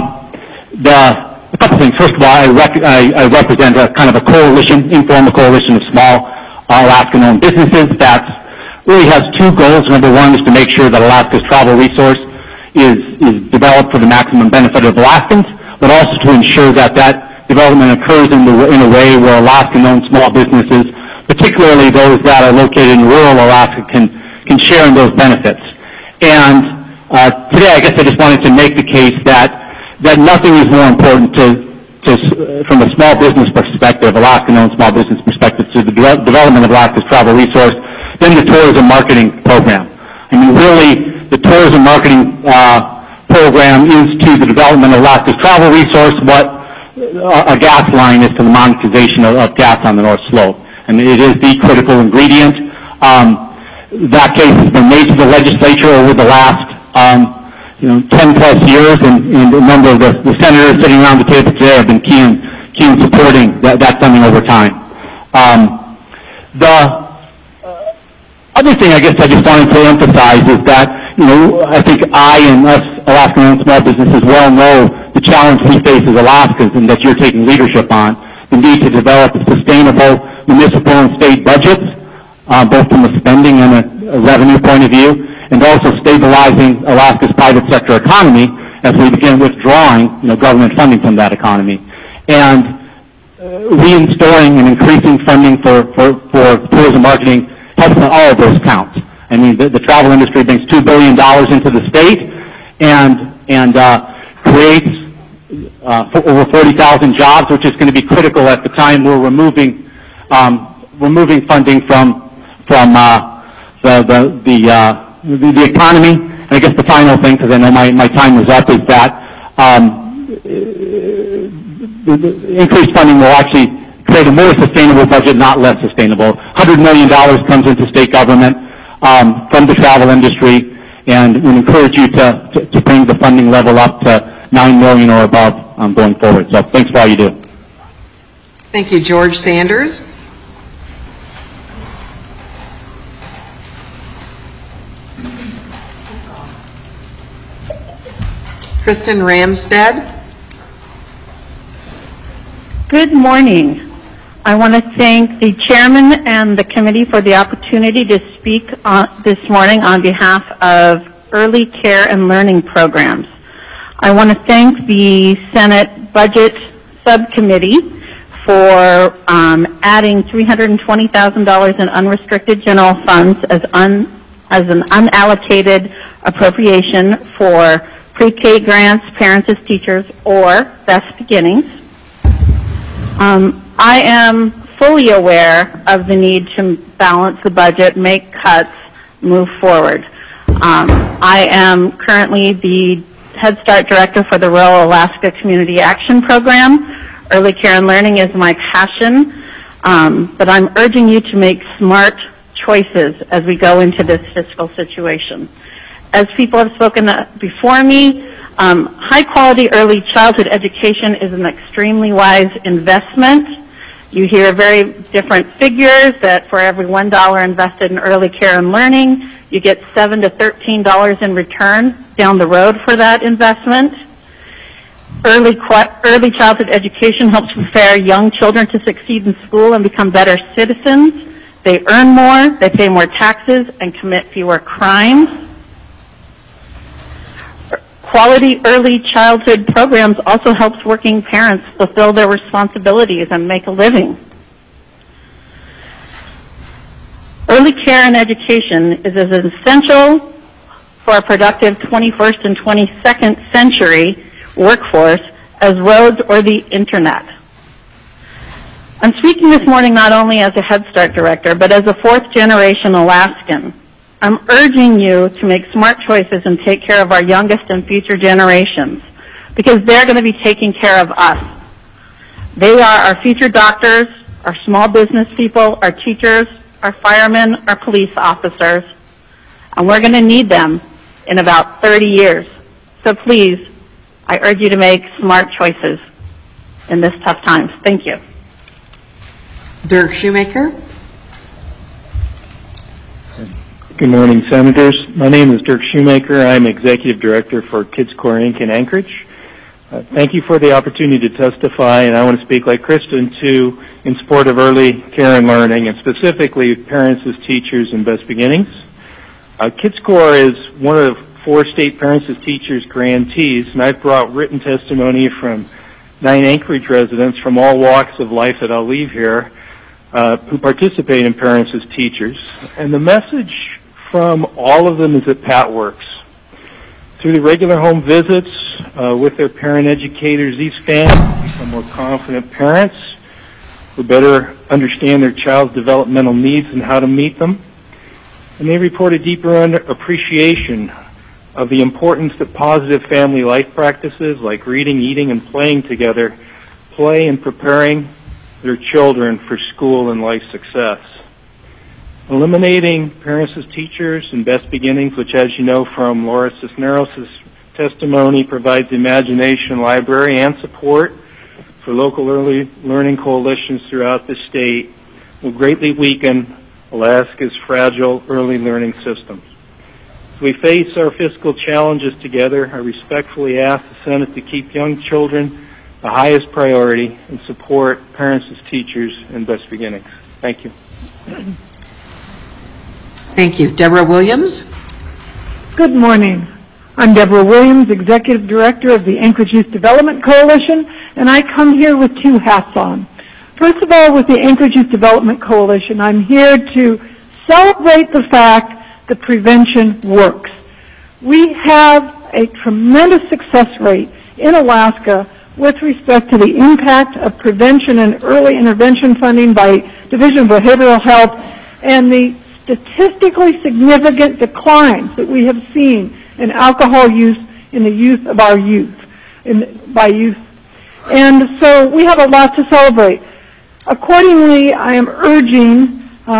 A couple things. First of all, I represent a kind of a coalition, informal coalition of small Alaskan-owned businesses that really has two goals. Number one is to make sure that Alaska's travel resource is developed for the maximum benefit of Alaskans, but also to ensure that that development occurs in a way where Alaskan-owned small businesses, particularly those that are located in rural Alaska, can share in those benefits. And today, I guess I just wanted to make the case that nothing is more important from a small business perspective, Alaskan-owned small business perspective, to the development of Alaska's travel resource than the tourism marketing program. I mean, really, the tourism marketing program is to the development of Alaska's travel resource what a gas line is to the monetization of gas on the North Slope. And it is the critical ingredient. That case has been made to the legislature over the last 10 plus years, and a number of the senators sitting around the table today have been keen in supporting that funding over time. The other thing I guess I just wanted to emphasize is that, I think I and us Alaskan-owned small businesses well know the challenge we face as Alaskans and that you're taking leadership on, the need to develop sustainable municipal and state budgets, both from a spending and a revenue point of view, and also stabilizing Alaska's private sector economy as we begin withdrawing, government funding from that economy, and reinstoring and increasing funding for tourism marketing helps on all of those counts. I mean, the travel industry brings $2 billion into the state and creates over 40,000 jobs, which is going to be critical at the time we're removing funding from the economy. And I guess the final thing, because I know my time is up, is that the increased funding will actually create a more sustainable budget, not less sustainable. $100 million comes into state government from the travel industry, and we encourage you to bring the funding level up to $9 million or above going forward. So thanks for all you do. Thank you. George Sanders. Kristen Ramstad. Good morning. I want to thank the chairman and the committee for the opportunity to speak this morning on behalf of early care and learning programs. I want to thank the Senate Budget Subcommittee for adding $320,000 in unrestricted general funds as an unallocated appropriation for pre-K grants, parents as teachers, or Best Beginnings. I am fully aware of the need to balance the budget, make cuts, move forward. I am currently the Head Start Director for the Rural Alaska Community Action Program. Early care and learning is my passion, but I'm urging you to make smart choices as we go into this fiscal situation. As people have spoken before me, High-quality early childhood education is an extremely wise investment. You hear very different figures that for every $1 invested in early care and learning, you get $7 to $13 in return down the road for that investment. Early childhood education helps prepare young children to succeed in school and become better citizens. They earn more, they pay more taxes, and commit fewer crimes. Quality early childhood programs also helps working parents fulfill their responsibilities and make a living. Early care and education is as essential for a productive 21st and 22nd century workforce as roads or the internet. I'm speaking this morning not only as a Head Start director, but as a fourth-generation Alaskan. I'm urging you to make smart choices and take care of our youngest and future generations, because they're going to be taking care of us. They are our future doctors, our small business people, our teachers, our firemen, our police officers, and we're going to need them in about 30 years. So please, I urge you to make smart choices in this tough times. Thank you. Dirk Shoemaker. Good morning, Senators. My name is Dirk Shoemaker. I'm Executive Director for Kids Corps, Inc. in Anchorage. Thank you for the opportunity to testify, and I want to speak like Kristen, too, in support of early care and learning, and specifically parents as teachers in Best Beginnings. Kids Corps is one of 4 state Parents as Teachers grantees, and I've brought written testimony from 9 Anchorage residents from all walks of life that I'll leave here who participate in Parents as Teachers. And the message from all of them is that Pat works. Through the regular home visits with their parent educators, these families become more confident parents who better understand their child's developmental needs and how to meet them. And they report a deeper appreciation of the importance that positive family life practices like reading, eating, and playing together play in preparing their children for school and life success. Eliminating Parents as Teachers and Best Beginnings, which, as you know from Laura Cisneros' testimony, provides the Imagination Library and support for local early learning coalitions throughout the state, will greatly weaken Alaska's fragile early learning systems. As we face our fiscal challenges together, I respectfully ask the Senate to keep young children the highest priority and support Parents as Teachers and Best Beginnings. Thank you. Thank you. Deborah Williams. Good morning. I'm Deborah Williams, Executive Director of the Anchorage Youth Development Coalition, and I come here with 2 hats on. First of all, with the Anchorage Youth Development Coalition, I'm here to celebrate the fact that prevention works. We have a tremendous success rate in Alaska with respect to the impact of prevention and early intervention funding by Division of Behavioral Health and the statistically significant declines that we have seen in alcohol use in the youth of our youth, by youth. And so we have a lot to celebrate. Accordingly, I am urging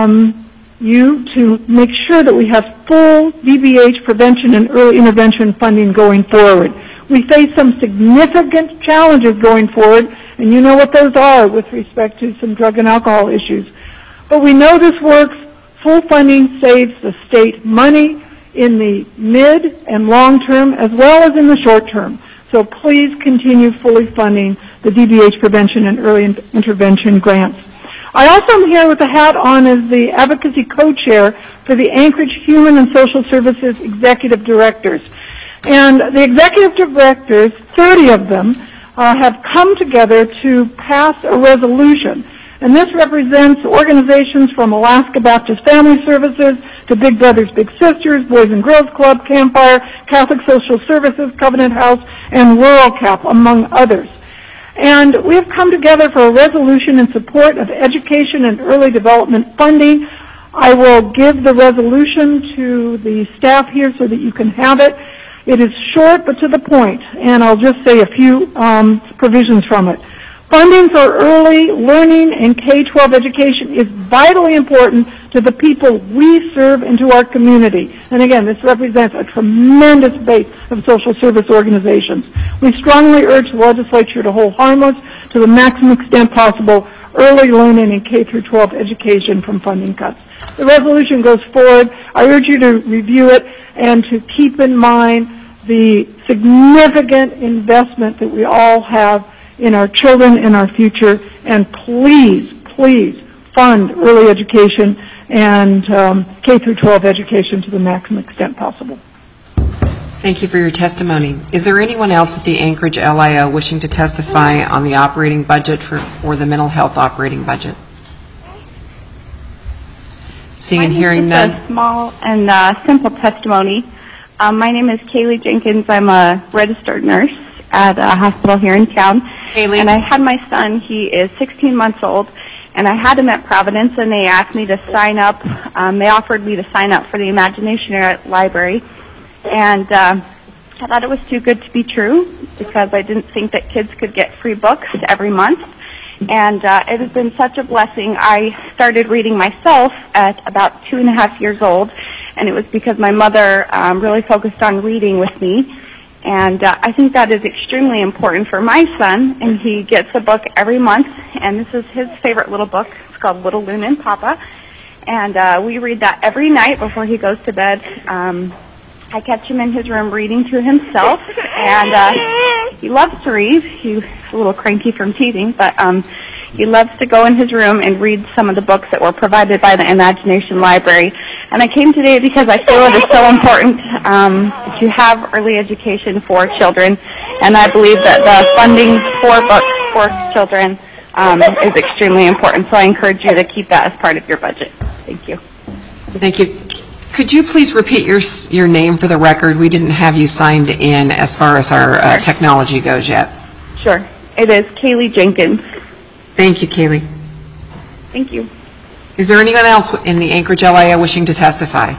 you to make sure that we have full DBH prevention and early intervention funding going forward. We face some significant challenges going forward, and you know what those are with respect to some drug and alcohol issues. But we know this works. Full funding saves the state money in the mid and long term as well as in the short term. So please continue fully funding the DBH prevention and early intervention grants. I also am here with a hat on as the advocacy co-chair for the Anchorage Human and Social Services Executive Directors. And the executive directors, 30 of them, have come together to pass a resolution. And this represents organizations from Alaska Baptist Family Services to Big Brothers Big Sisters, Boys and Girls Club, Campfire, Catholic Social Services, Covenant House, and Rural Cap, among others. And we have come together for a resolution in support of education and early development funding. I will give the resolution to the staff here so that you can have it. It is short but to the point, and I'll just say a few provisions from it. Funding for early learning and K-12 education is vitally important to the people we serve and to our community. And again, this represents a tremendous base of social service organizations. We strongly urge the legislature to hold harmless, to the maximum extent possible, early learning in K through 12 education from funding cuts. The resolution goes forward. I urge you to review it and to keep in mind the significant investment that we all have in our children and our future, and please fund early education and K through 12 education to the maximum extent possible. Thank you for your testimony. Is there anyone else at the Anchorage LIO wishing to testify on the operating budget or the mental health operating budget? Seeing and hearing none. A small and simple testimony. My name is Kaylee Jenkins. I'm a registered nurse at a hospital here in town. Kaylee. And I had my son. He is 16 months old. And I had him at Providence, and they asked me to sign up. They offered me to sign up for the Imagination Library. And I thought it was too good to be true because I didn't think that kids could get free books every month. And it has been such a blessing. I started reading myself at about 2.5 years old, and it was because my mother really focused on reading with me. And I think that is extremely important for my son, and he gets a book every month, and this is his favorite little book. It's called Little Luna and Papa, and we read that every night before he goes to bed. I catch him in his room reading to himself, and he loves to read. He's a little cranky from teething, but he loves to go in his room and read some of the books that were provided by the Imagination Library. And I came today because I feel it is so important to have early education for children, and I believe that the funding for books for children is extremely important, so I encourage you to keep that as part of your budget. Thank you. Thank you. Could you please repeat your name for the record? We didn't have you signed in as far as our technology goes yet. Sure. It is Kaylee Jenkins. Thank you, Kaylee. Thank you. Is there anyone else in the Anchorage LIO wishing to testify?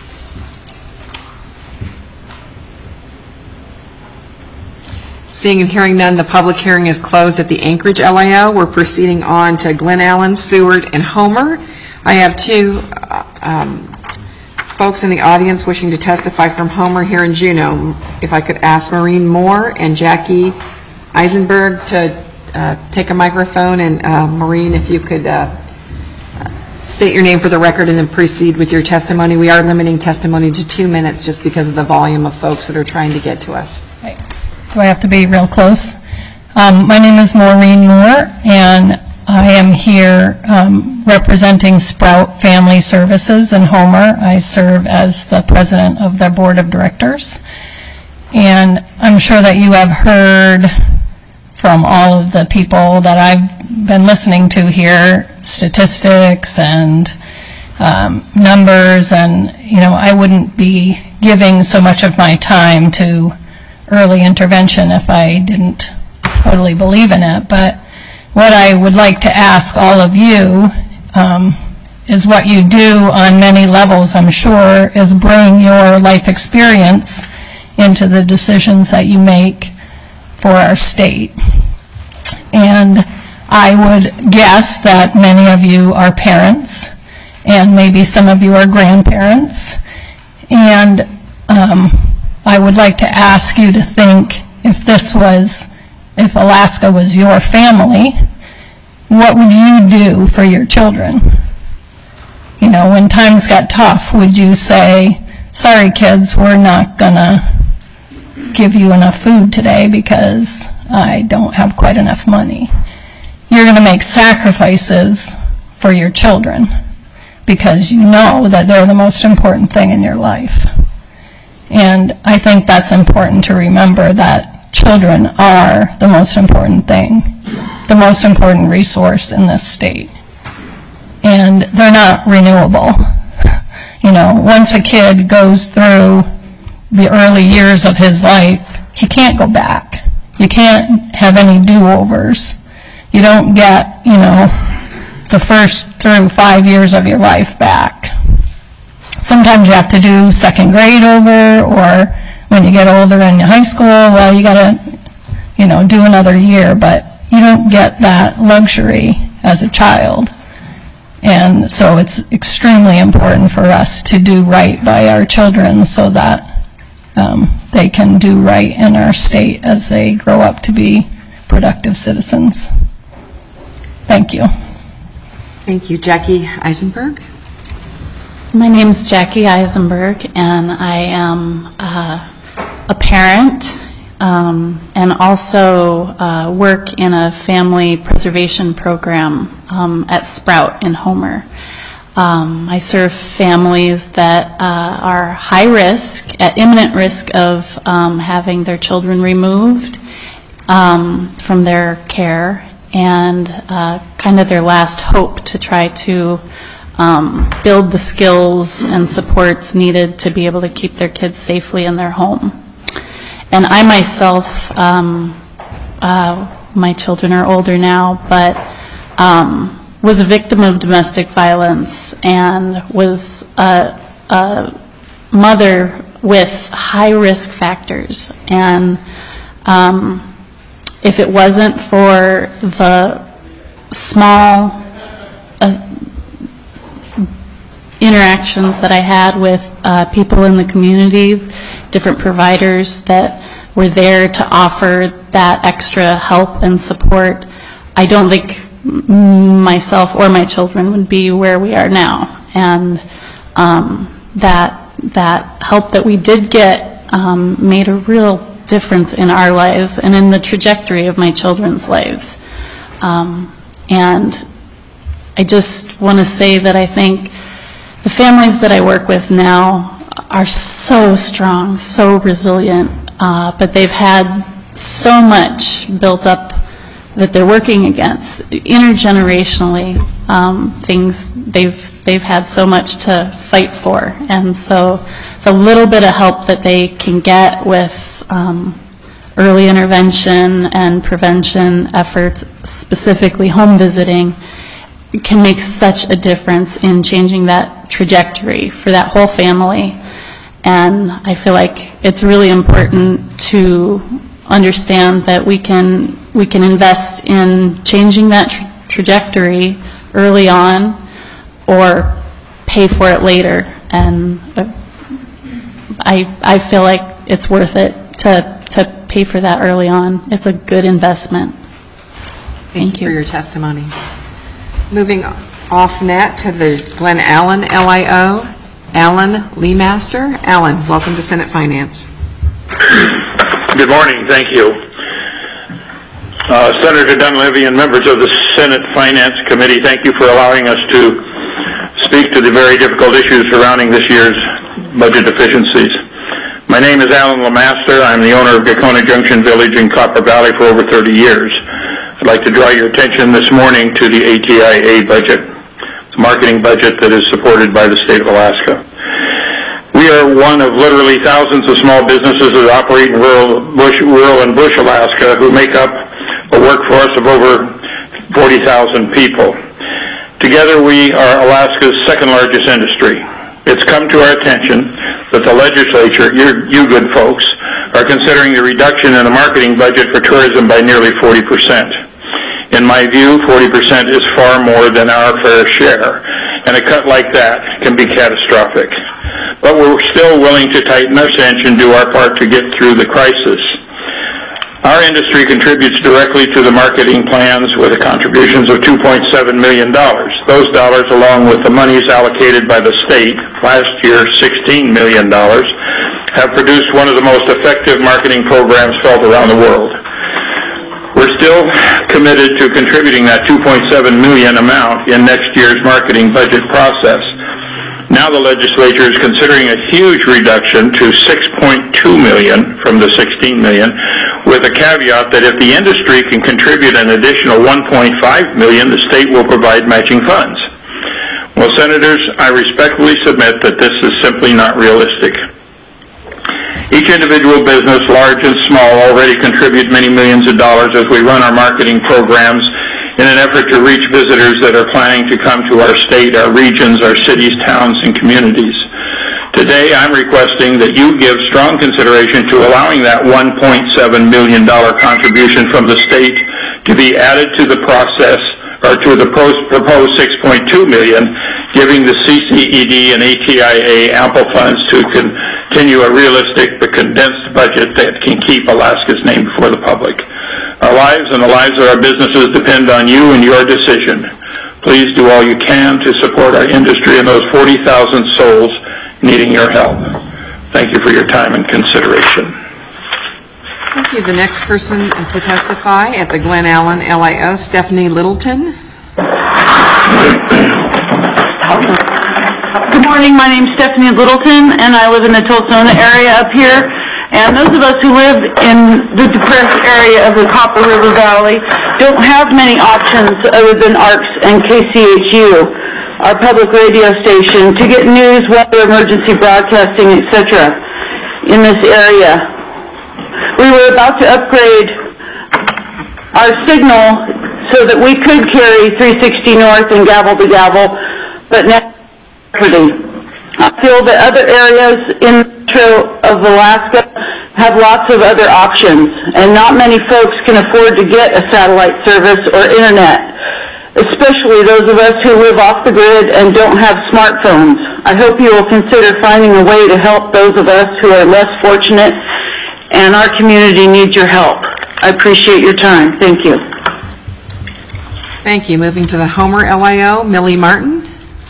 Seeing and hearing none, the public hearing is closed at the Anchorage LIO. We're proceeding on to Glen Allen, Seward, and Homer. I have two folks in the audience wishing to testify from Homer here in Juneau. If I could ask Maureen Moore and Jackie Eisenberg to take a microphone, and Maureen, if you could state your name for the record and then proceed with your testimony. We are limiting testimony to 2 minutes just because of the volume of folks that are trying to get to us. Right. Do I have to be real close? My name is Maureen Moore, and I am here representing Sprout Family Services in Homer. I serve as the president of their board of directors. And I'm sure that you have heard from all of the people that I've been listening to here, statistics and numbers, and I wouldn't be giving so much of my time to early intervention if I didn't totally believe in it. But what I would like to ask all of you is what you do on many levels, I'm sure, is bring your life experience into the decisions that you make for our state. And I would guess that many of you are parents, and maybe some of you are grandparents. And I would like to ask you to think, if Alaska was your family, what would you do for your children? When times got tough, would you say, sorry kids, we're not gonna give you enough food today because I don't have quite enough money? You're going to make sacrifices for your children because you know that they're the most important thing in your life. And I think that's important to remember, that children are the most important thing, the most important resource in this state. And they're not renewable. Once a kid goes through the early years of his life, he can't go back. You can't have any do-overs. You don't get, the first through 5 years of your life back. Sometimes you have to do second grade over, or when you get older in high school, well, you got to, do another year, but you don't get that luxury as a child. And so it's extremely important for us to do right by our children so that they can do right in our state as they grow up to be productive citizens. Thank you. Thank you. Jackie Eisenberg. My name is Jackie Eisenberg, and I am a parent and also work in a family preservation program at Sprout in Homer. I serve families that are high risk, at imminent risk of having their children removed from their care, and kind of their last hope to try to build the skills and supports needed to be able to keep their kids safely in their home. And I myself, my children are older now, but was a victim of domestic violence and was a mother with high risk factors. And if it wasn't for the small interactions that I had with people in the community, different providers that were there to offer that extra help and support, I don't think myself or my children would be where we are now. And that help that we did get made a real difference in our lives and in the trajectory of my children's lives. And I just want to say that I think the families that I work with now are so strong, so resilient, but they've had so much built up that they're working against. Intergenerationally, things they've had so much to fight for. And so the little bit of help that they can get with early intervention and prevention efforts, specifically home visiting, can make such a difference in changing that trajectory for that whole family. And I feel like it's really important to understand that we can invest in changing that trajectory early on or pay for it later. And I feel like it's worth it to pay for that early on. It's a good investment. Thank you for your testimony. Moving off net to the Glen Allen LIO, Alan Leemaster. Alan, welcome to Senate Finance. Good morning. Thank you. Senator Dunleavy and members of the Senate Finance Committee, thank you for allowing us to speak to the very difficult issues surrounding this year's budget deficiencies. My name is Alan Leemaster. I'm the owner of Gacona Junction Village in Copper Valley for over 30 years. I'd like to draw your attention this morning to the ATIA budget, the marketing budget that is supported by the state of Alaska. We are one of literally thousands of small businesses that operate in rural and bush Alaska who make up a workforce of over 40,000 people. Together we are Alaska's second largest industry. It's come to our attention that the legislature, you good folks, are considering the reduction in the marketing budget for tourism by nearly 40%. In my view, 40% is far more than our fair share, and a cut like that can be catastrophic. But we're still willing to tighten our cinch and do our part to get through the crisis. Our industry contributes directly to the marketing plans with contributions of $2.7 million. Those dollars, along with the monies allocated by the state, last year $16 million, have produced one of the most effective marketing programs felt around the world. We're still committed to contributing that $2.7 million amount in next year's marketing budget process. Now the legislature is considering a huge reduction to $6.2 million from the $16 million, with a caveat that if the industry can contribute an additional $1.5 million, the state will provide matching funds. Well, Senators, I respectfully submit that this is simply not realistic. Each individual business, large and small, already contribute many millions of dollars as we run our marketing programs in an effort to reach visitors that are planning to come to our state, our regions, our cities, towns, and communities. Today, I'm requesting that you give strong consideration to allowing that $1.7 million contribution from the state to be added to the process or to the proposed $6.2 million, giving the CCED and ATIA ample funds to continue a realistic but condensed budget that can keep Alaska's name before the public. Our lives and the lives of our businesses depend on you and your decision. Please do all you can to support our industry and those 40,000 souls needing your help. Thank you for your time and consideration. Thank you. The next person to testify at the Glen Allen LIO, Stephanie Littleton. Good morning. My name is Stephanie Littleton, and I live in the Tulsona area up here. And those of us who live in the depressed area of the Copper River Valley don't have many options other than ARCS and KCHU, our public radio station, to get news, weather, emergency broadcasting, etc. in this area. We were about to upgrade our signal so that we could carry 360 North and gavel to gavel, but now I feel that other areas in the metro of Alaska have lots of other options, and not many folks can afford to get a satellite service or internet, especially those of us who live off the grid and don't have smartphones. I hope you will consider finding a way to help those of us who are less fortunate, and our community needs your help. I appreciate your time. Thank you. Thank you. Moving to the Homer LIO, Millie Martin.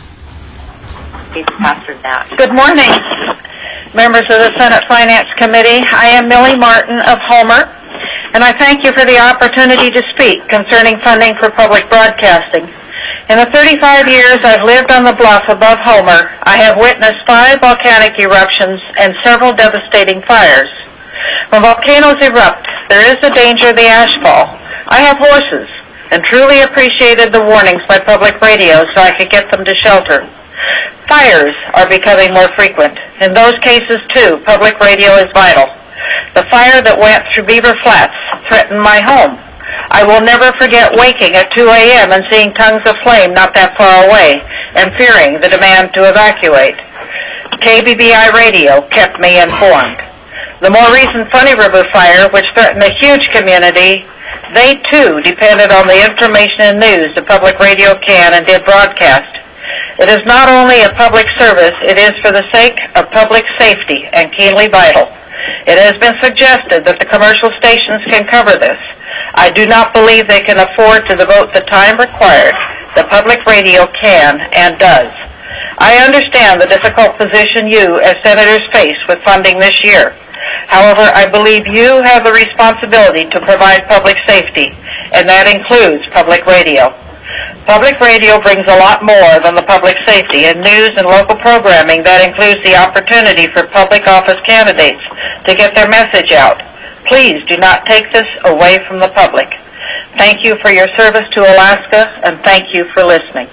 Good morning, members of the Senate Finance Committee. I am Millie Martin of Homer, and I thank you for the opportunity to speak concerning funding for public broadcasting. In the 35 years I've lived on the bluff above Homer, I have witnessed 5 volcanic eruptions and several devastating fires. When volcanoes erupt, there is the danger of the ash fall. I have horses and truly appreciated the warnings by public radio so I could get them to shelter. Fires are becoming more frequent. In those cases, too, public radio is vital. The fire that went through Beaver Flats threatened my home. I will never forget waking at 2 a.m. and seeing tongues of flame not that far away and fearing the demand to evacuate. KBBI radio kept me informed. The more recent Funny River fire, which threatened a huge community, they, too, depended on the information and news the public radio can and did broadcast. It is not only a public service, it is for the sake of public safety and keenly vital. It has been suggested that the commercial stations can cover this. I do not believe they can afford to devote the time required. The public radio can and does. I understand the difficult position you as senators face with funding this year. However, I believe you have the responsibility to provide public safety, and that includes public radio. Public radio brings a lot more than the public safety and news and local programming. That includes the opportunity for public office candidates to get their message out. Please do not take this away from the public. Thank you for your service to Alaska, and thank you for listening.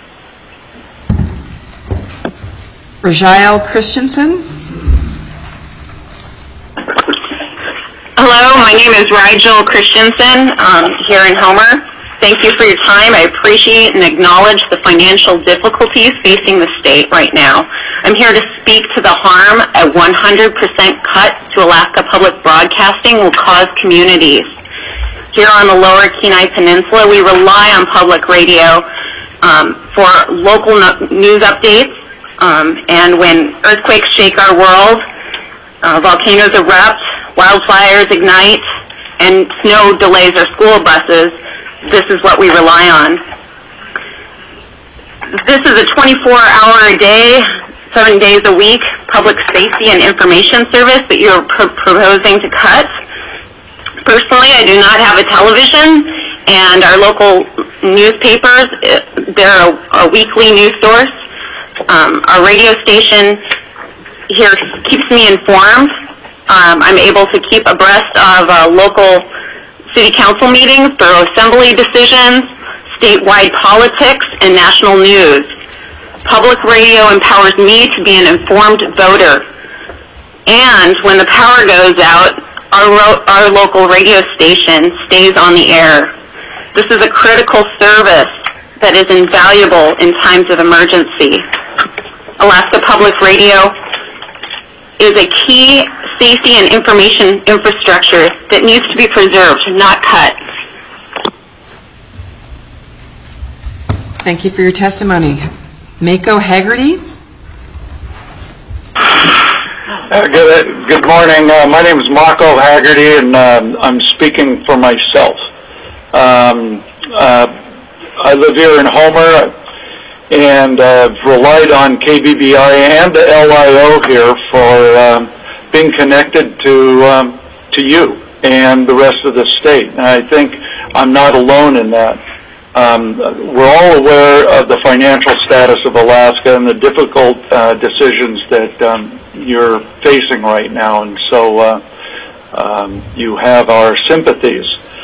Rajael Christensen. Hello, my name is Rigel Christensen here in Homer. Thank you for your time. I appreciate and acknowledge the financial difficulties facing the state right now. I'm here to speak to the harm a 100% cut to Alaska Public Broadcasting will cause communities. Here on the lower Kenai Peninsula, we rely on public radio for local news updates, and when earthquakes shake our world, volcanoes erupt, wildfires ignite, and snow delays our school buses, this is what we rely on. This is a 24-hour-a-day, 7 days a week public safety and information service that you're proposing to cut. Personally, I do not have a television, and our local newspapers, they're a weekly news source. Our radio station here keeps me informed. I'm able to keep abreast of local city council meetings, borough assembly decisions, statewide politics, and national news. Public radio empowers me to be an informed voter. And when the power goes out, our local radio station stays on the air. This is a critical service that is invaluable in times of emergency. Alaska Public Radio is a key safety and information infrastructure that needs to be preserved, not cut. Thank you for your testimony. Mako Haggerty. Good morning. My name is Mako Haggerty, and I'm speaking for myself. I live here in Homer, and I've relied on KBBI and the LIO here for being connected to you and the rest of the state. And I think I'm not alone in that. We're all aware of the financial status of Alaska and the difficult decisions that you're facing right now, and so you have our sympathies.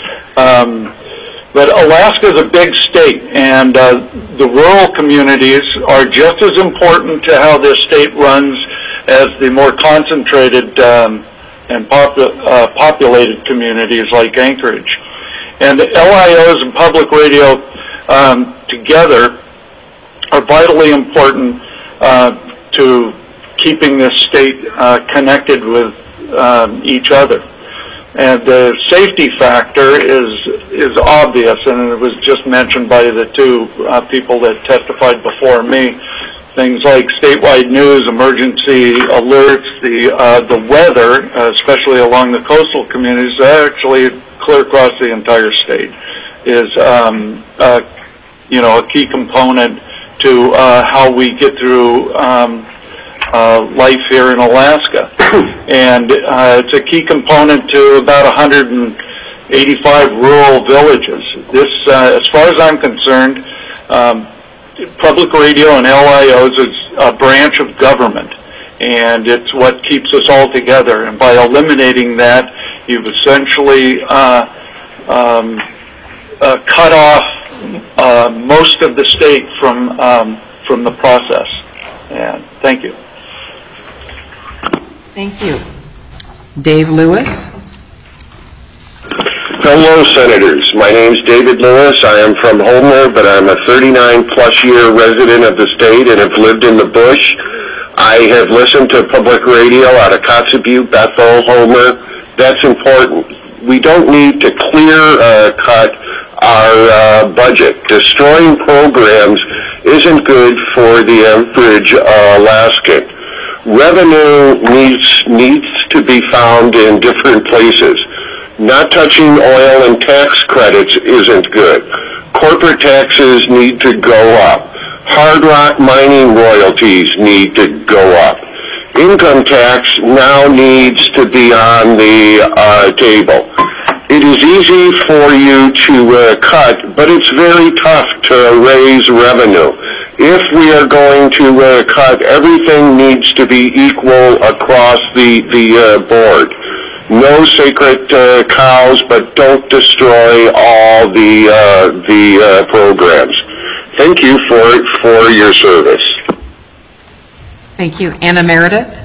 But Alaska is a big state, and the rural communities are just as important to how this state runs as the more concentrated and populated communities like Anchorage. And the LIOs and public radio together are vitally important to keeping this state connected with each other. And the safety factor is obvious, and it was just mentioned by the two people that testified before me. Things like statewide news, emergency alerts, the weather, especially along the coastal communities, actually clear across the entire state, is a key component to how we get through life here in Alaska. And it's a key component to about 185 rural villages. This, as far as I'm concerned, public radio and LIOs is a branch of government, and it's what keeps us all together. And by eliminating that, you've essentially cut off most of the state from the process. And thank you. Thank you. Dave Lewis. Hello, Senators. My name's David Lewis. I am from Homer, but I'm a 39-plus year resident of the state and have lived in the bush. I have listened to public radio out of Kotzebue, Bethel, Homer. That's important. We don't need to cut our budget. Destroying programs isn't good for the average Alaskan. Revenue needs to be found in different places. Not touching oil and tax credits isn't good. Corporate taxes need to go up. Hard rock mining royalties need to go up. Income tax now needs to be on the table. It is easy for you to cut, but it's very tough to raise revenue. If we are going to cut, everything needs to be equal across the board. No sacred cows, but don't destroy all the programs. Thank you for your service. Thank you. Anna Meredith.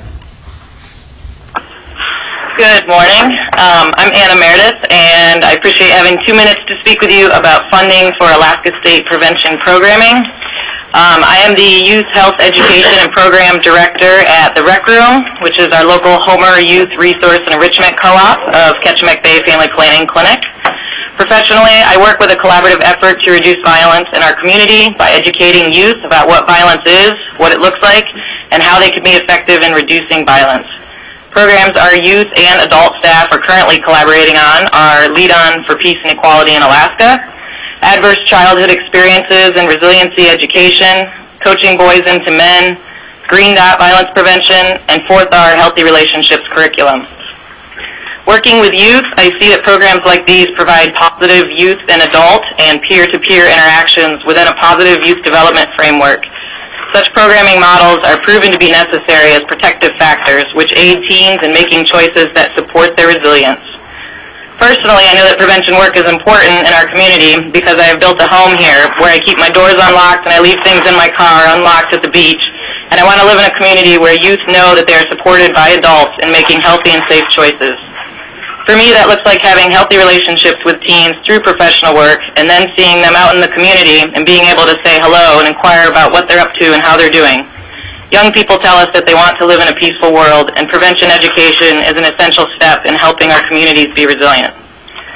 Good morning. I'm Anna Meredith, and I appreciate having 2 minutes to speak with you about funding for Alaska State prevention programming. I am the Youth Health Education and Program Director at the Rec Room, which is our local Homer Youth Resource and Enrichment Co-op of Ketchimek Bay Family Planning Clinic. Professionally, I work with a collaborative effort to reduce violence in our community by educating youth about what violence is, what it looks like, and how they can be effective in reducing violence. Programs our youth and adult staff are currently collaborating on are Lead On for Peace and Equality in Alaska, Adverse Childhood Experiences and Resiliency Education, Coaching Boys into Men, Green Dot Violence Prevention, and 4th R Healthy Relationships Curriculum. Working with youth, I see that programs like these provide positive youth and adult and peer-to-peer interactions within a positive youth development framework. Such programming models are proven to be necessary as protective factors, which aid teens in making choices that support their resilience. Personally, I know that prevention work is important in our community because I have built a home here where I keep my doors unlocked and I leave things in my car unlocked at the beach. And I want to live in a community where youth know that they are supported by adults in making healthy and safe choices. For me, that looks like having healthy relationships with teens through professional work and then seeing them out in the community and being able to say hello and inquire about what they're up to and how they're doing. Young people tell us that they want to live in a peaceful world, and prevention education is an essential step in helping our communities be resilient.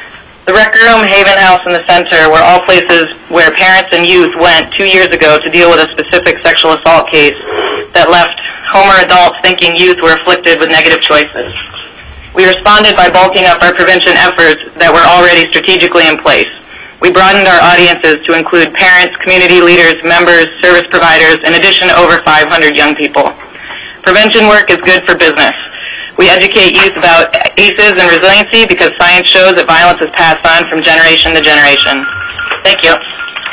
The Rec Room, Haven House, and the Center were all places where parents and youth went 2 years ago to deal with a specific sexual assault case that left Homer adults thinking youth were afflicted with negative choices. We responded by bulking up our prevention efforts that were already strategically in place. We broadened our audiences to include parents, community leaders, members, service providers, in addition to over 500 young people. Prevention work is good for business. We educate youth about ACEs and resiliency because science shows that violence is passed on from generation to generation. Thank you.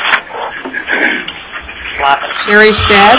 Sherry Stead.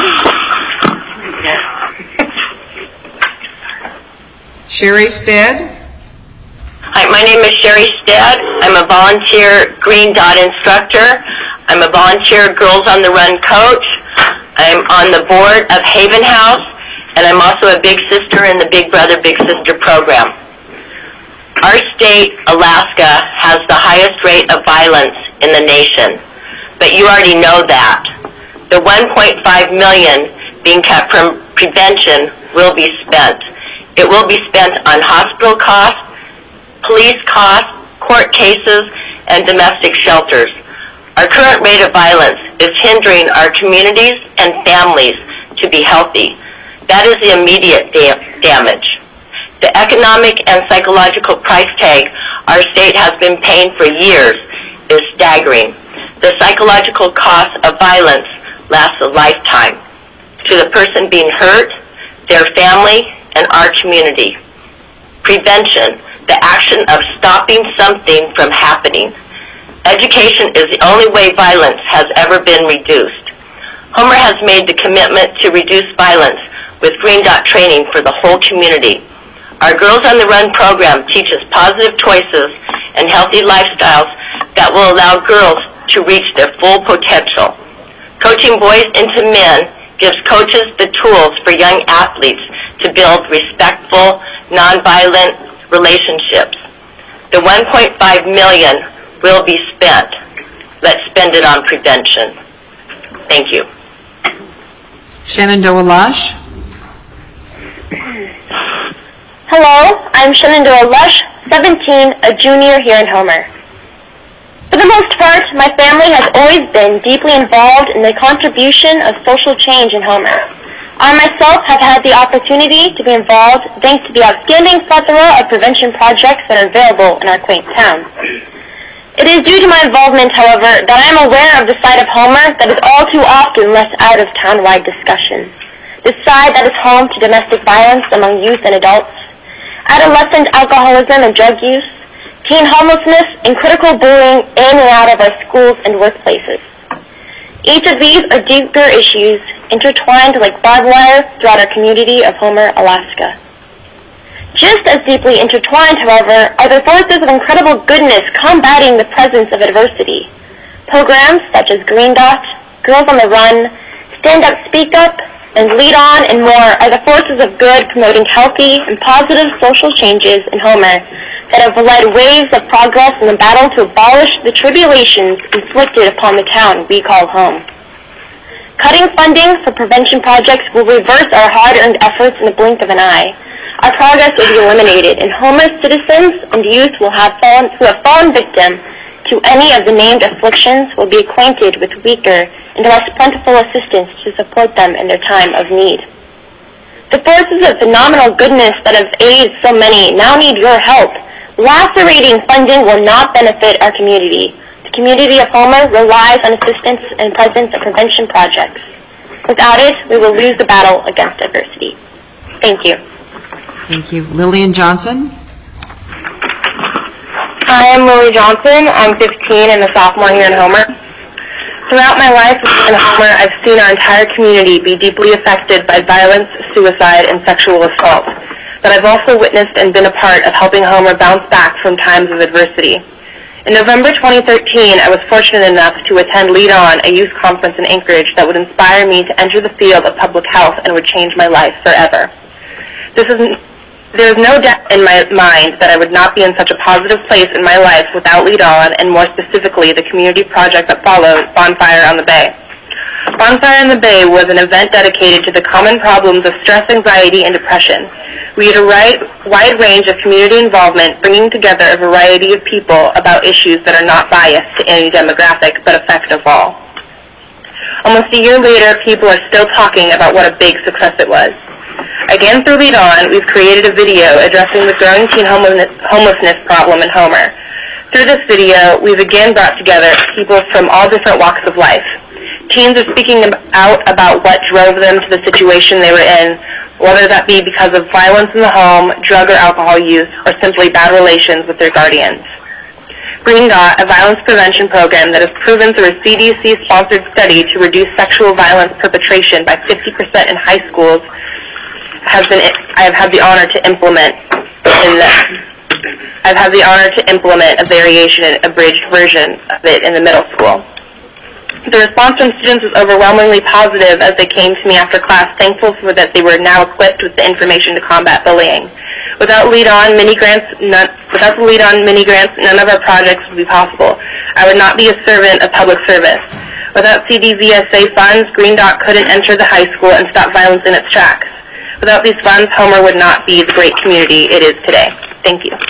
Sherry Stead. Hi, my name is Sherry Stead. I'm a volunteer Green Dot instructor. I'm a volunteer Girls on the Run coach. I'm on the board of Haven House. And I'm also a big sister in the Big Brother, Big Sister program. Our state, Alaska, has the highest rate of violence in the nation, but you already know that. The $1.5 million being kept from prevention will be spent. It will be spent on hospital costs, police costs, court cases, and domestic shelters. Our current rate of violence is hindering our communities and families to be healthy. That is the immediate damage. The economic and psychological price tag our state has been paying for years is staggering. The psychological cost of violence lasts a lifetime to the person being hurt, their family, and our community. Prevention, the action of stopping something from happening. Education is the only way violence has ever been reduced. Homer has made the commitment to reduce violence with Green Dot training for the whole community. Our Girls on the Run program teaches positive choices and healthy lifestyles that will allow girls to reach their full potential. Coaching boys into men gives coaches the tools for young athletes to build respectful, nonviolent relationships. The $1.5 million will be spent. Let's spend it on prevention. Thank you. Shenandoah Lush. Hello, I'm Shenandoah Lush, 17, a junior here in Homer. For the most part, my family has always been deeply involved in the contribution of social change in Homer. I myself have had the opportunity to be involved thanks to the outstanding plethora of prevention projects that are available in our quaint town. It is due to my involvement, however, that I am aware of the side of Homer that is all too often left out of town-wide discussion. The side that is home to domestic violence among youth and adults, adolescent alcoholism and drug use, teen homelessness, and critical bullying in and out of our schools and workplaces. Each of these are deeper issues intertwined like barbed wire throughout our community of Homer, Alaska. Just as deeply intertwined, however, are the forces of incredible goodness combating the presence of adversity. Programs such as Green Dot, Girls on the Run, Stand Up, Speak Up, and Lead On and more are the forces of good promoting healthy and positive social changes in Homer that have led waves of progress in the battle to abolish the tribulations inflicted upon the town we call home. Cutting funding for prevention projects will reverse our hard-earned efforts in the blink of an eye. Our progress will be eliminated, and Homer's citizens and youth who have fallen victim to any of the named afflictions will be acquainted with weaker and less plentiful assistance to support them in their time of need. The forces of phenomenal goodness that have aided so many now need your help. Lacerating funding will not benefit our community. The community of Homer relies on assistance and presence of prevention projects. Without it, we will lose the battle against adversity. Thank you. Thank you. Lillian Johnson. Hi, I'm Lily Johnson. I'm 15 and a sophomore here in Homer. Throughout my life in Homer, I've seen our entire community be deeply affected by violence, suicide, and sexual assault. But I've also witnessed and been a part of helping Homer bounce back from times of adversity. In November 2013, I was fortunate enough to attend Lead On, a youth conference in Anchorage that would inspire me to enter the field of public health and would change my life forever. There is no doubt in my mind that I would not be in such a positive place in my life without Lead On, and more specifically the community project that followed, Bonfire on the Bay. Bonfire on the Bay was an event dedicated to the common problems of stress, anxiety, and depression. We had a wide range of community involvement, bringing together a variety of people about issues that are not biased to any demographic, but affect us all. Almost a year later, people are still talking about what a big success it was. Again, through Lead On, we've created a video addressing the growing teen homelessness problem in Homer. Through this video, we've again brought together people from all different walks of life. Teens are speaking out about what drove them to the situation they were in, whether that be because of violence in the home, drug or alcohol use, or simply bad relations with their guardians. Green Dot, a violence prevention program that has proven through a CDC-sponsored study to reduce sexual violence perpetration by 50% in high schools, I've had the honor to implement a variation, an abridged version of it in the middle school. The response from students was overwhelmingly positive as they came to me after class, thankful for that they were now equipped with the information to combat bullying. Without the Lead On mini grants, none of our projects would be possible. I would not be a servant of public service. Without CDVSA funds, Green Dot couldn't enter the high school and stop violence in its tracks. Without these funds, Homer would not be the great community it is today. Thank you.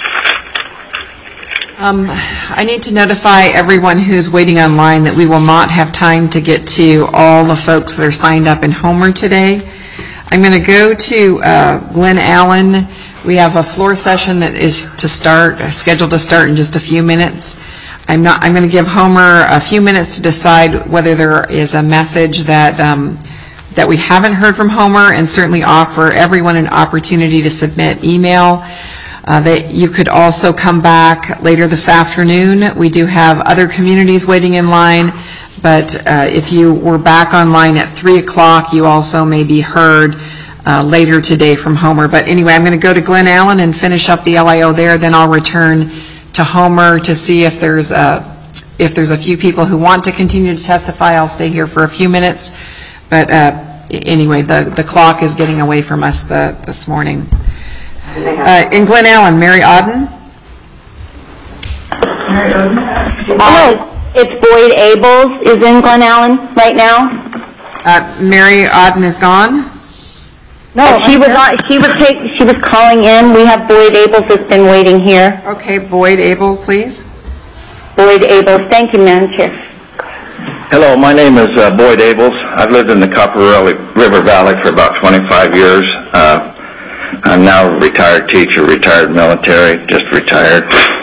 I need to notify everyone who's waiting online that we will not have time to get to all the folks that are signed up in Homer today. I'm going to go to Glen Allen. We have a floor session that is scheduled to start in just a few minutes. I'm going to give Homer a few minutes to decide whether there is a message that we haven't heard from Homer, and certainly offer everyone an opportunity to submit email. That you could also come back later this afternoon. We do have other communities waiting in line, but if you were back online at 3 o'clock, you also may be heard later today from Homer. But anyway, I'm going to go to Glen Allen and finish up the LIO there, then I'll return to Homer to see if there's a few people who want to continue to testify. I'll stay here for a few minutes, but anyway, the clock is getting away from us this morning. In Glen Allen, Mary Auden. Hello, it's Boyd Abels is in Glen Allen right now. Mary Auden is gone. No, she was calling in. We have Boyd Abels that's been waiting here. Okay, Boyd Abel, please. Boyd Abels, thank you, Madam Chair. Hello, my name is Boyd Abels. I've lived in the Copper River Valley for about 25 years. I'm now a retired teacher, retired military, just retired.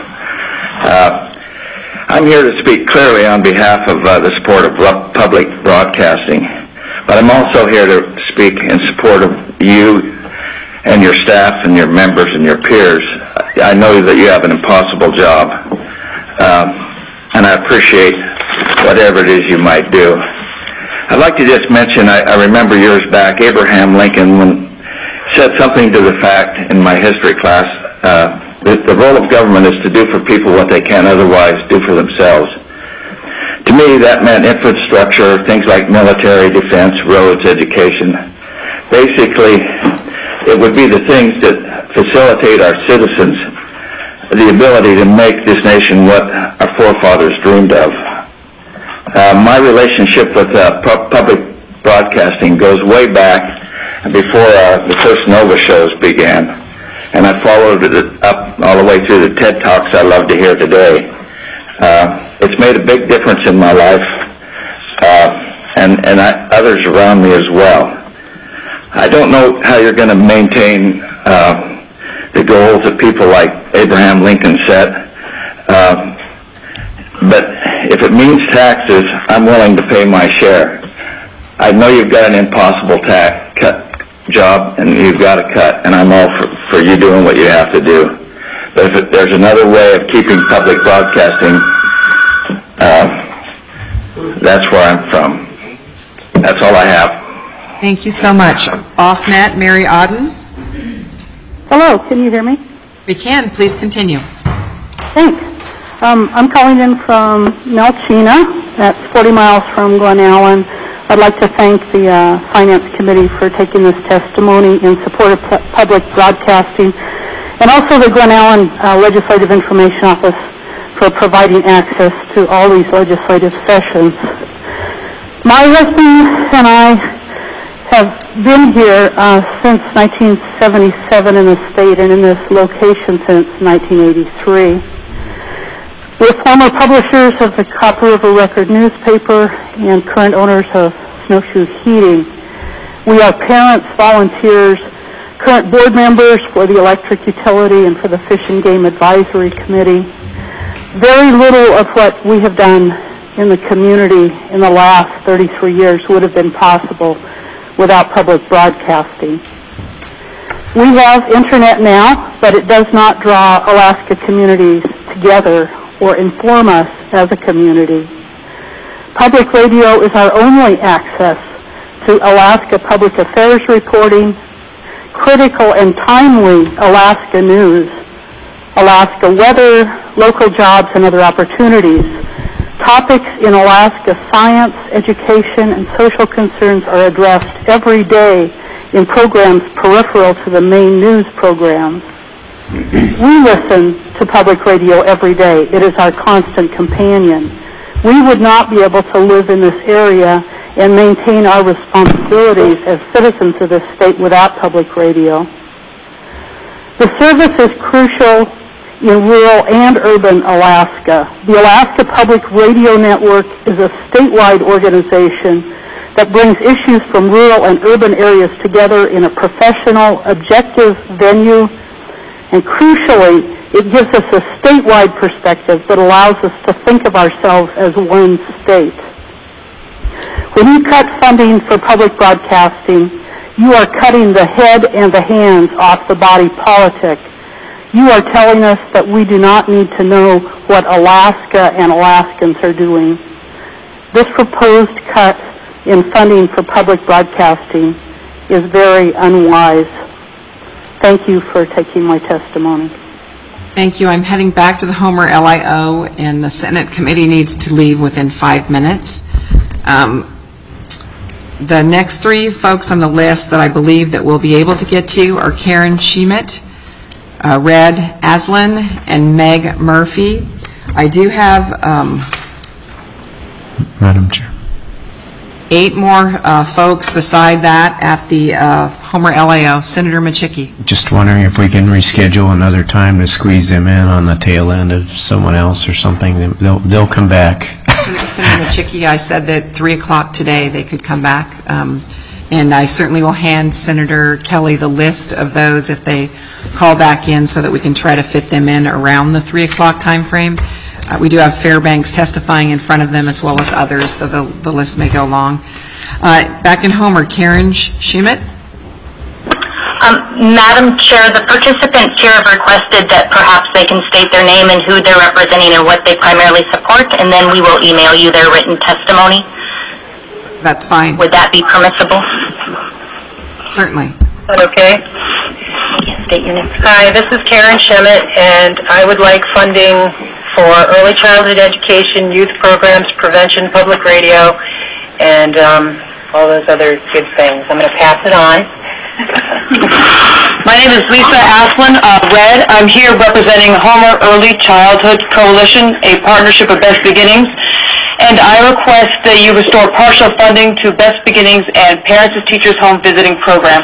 I'm here to speak clearly on behalf of the support of public broadcasting, but I'm also here to speak in support of you and your staff and your members and your peers. I know that you have an impossible job, and I appreciate whatever it is you might do. I'd like to just mention, I remember years back, Abraham Lincoln said something to the fact in my history class that the role of government is to do for people what they can't otherwise do for themselves. To me, that meant infrastructure, things like military, defense, roads, education. Basically, it would be the things that facilitate our citizens the ability to make this nation what our forefathers dreamed of. My relationship with public broadcasting goes way back before the first Nova shows began, and I followed it up all the way through the TED Talks I love to hear today. It's made a big difference in my life, and others around me as well. I don't know how you're going to maintain the goals that people like Abraham Lincoln set, but if it means taxes, I'm willing to pay my share. I know you've got an impossible cut job, and you've got to cut, and I'm all for you doing what you have to do. But if there's another way of keeping public broadcasting, that's where I'm from. That's all I have. Thank you so much. Off-net, Mary Auden. Hello, can you hear me? We can. Please continue. Thanks. I'm calling in from Melchina. That's 40 miles from Glen Allen. I'd like to thank the Finance Committee for taking this testimony in support of public broadcasting, and also the Glen Allen Legislative Information Office for providing access to all these legislative sessions. My husband and I have been here since 1977 in the state and in this location since 1983. We're former publishers of the Copper River Record newspaper and current owners of Snowshoe Heating. We are parents, volunteers, current board members for the electric utility and for the Fish and Game Advisory Committee. Very little of what we have done in the community in the last 33 years would have been possible without public broadcasting. We have internet now, but it does not draw Alaska communities together or inform us as a community. Public radio is our only access to Alaska public affairs reporting, critical and timely Alaska news, Alaska weather, local jobs, and other opportunities. Topics in Alaska science, education, and social concerns are addressed every day in programs peripheral to the main news programs. We listen to public radio every day. It is our constant companion. We would not be able to live in this area and maintain our responsibilities as citizens of this state without public radio. The service is crucial in rural and urban Alaska. The Alaska Public Radio Network is a statewide organization that brings issues from rural and urban areas together in a professional, objective venue, and crucially, it gives us a statewide perspective that allows us to think of ourselves as one state. When you cut funding for public broadcasting, you are cutting the head and the hands off the body politic. You are telling us that we do not need to know what Alaska and Alaskans are doing. This proposed cut in funding for public broadcasting is very unwise. Thank you for taking my testimony. Thank you. I'm heading back to the Homer LIO, and the Senate committee needs to leave within 5 minutes. The next three folks on the list that I believe that we'll be able to get to are Karen Schmidt, Red Aslan, and Meg Murphy. I do have Madam Chair. 8 more folks beside that at the Homer LIO. Senator Machicki. Just wondering if we can reschedule another time to squeeze them in on the tail end of someone else or something. They'll come back. Senator Machicki, I said that 3 o'clock today they could come back. And I certainly will hand Senator Kelly the list of those if they call back in so that we can try to fit them in around the 3 o'clock time frame. We do have Fairbanks testifying in front of them as well as others, so the list may go long. Back in Homer, Karen Schmidt. Madam Chair, the participants here have requested that perhaps they can state their name and who they're representing and what they primarily support, and then we will email you their written testimony. That's fine. Would that be permissible? Certainly. Okay. State your name. Hi, this is Karen Schmidt, and I would like funding for early childhood education, youth programs, prevention, public radio, and all those other good things. I'm going to pass it on. My name is Lisa Aslan, Red. I'm here representing Homer Early Childhood Coalition, a partnership of Best Beginnings, and I request that you restore partial funding to Best Beginnings and Parents as Teachers Home Visiting Program.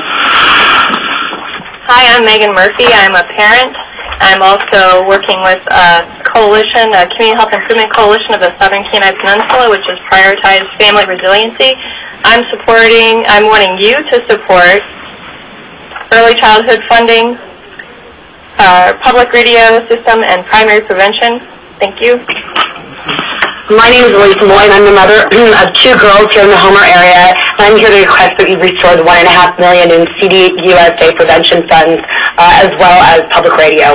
Hi, I'm Megan Murphy. I'm a parent. I'm also working with a coalition, a Community Health Improvement Coalition of the Southern Kenai Peninsula, which has prioritized family resiliency. I'm wanting you to support early childhood funding, public radio system, and primary prevention. Thank you. My name is Lisa Moy, and I'm the mother of 2 girls here in the Homer area. And I'm here to request that you restore the $1.5 million in CDUSA prevention funds, as well as public radio.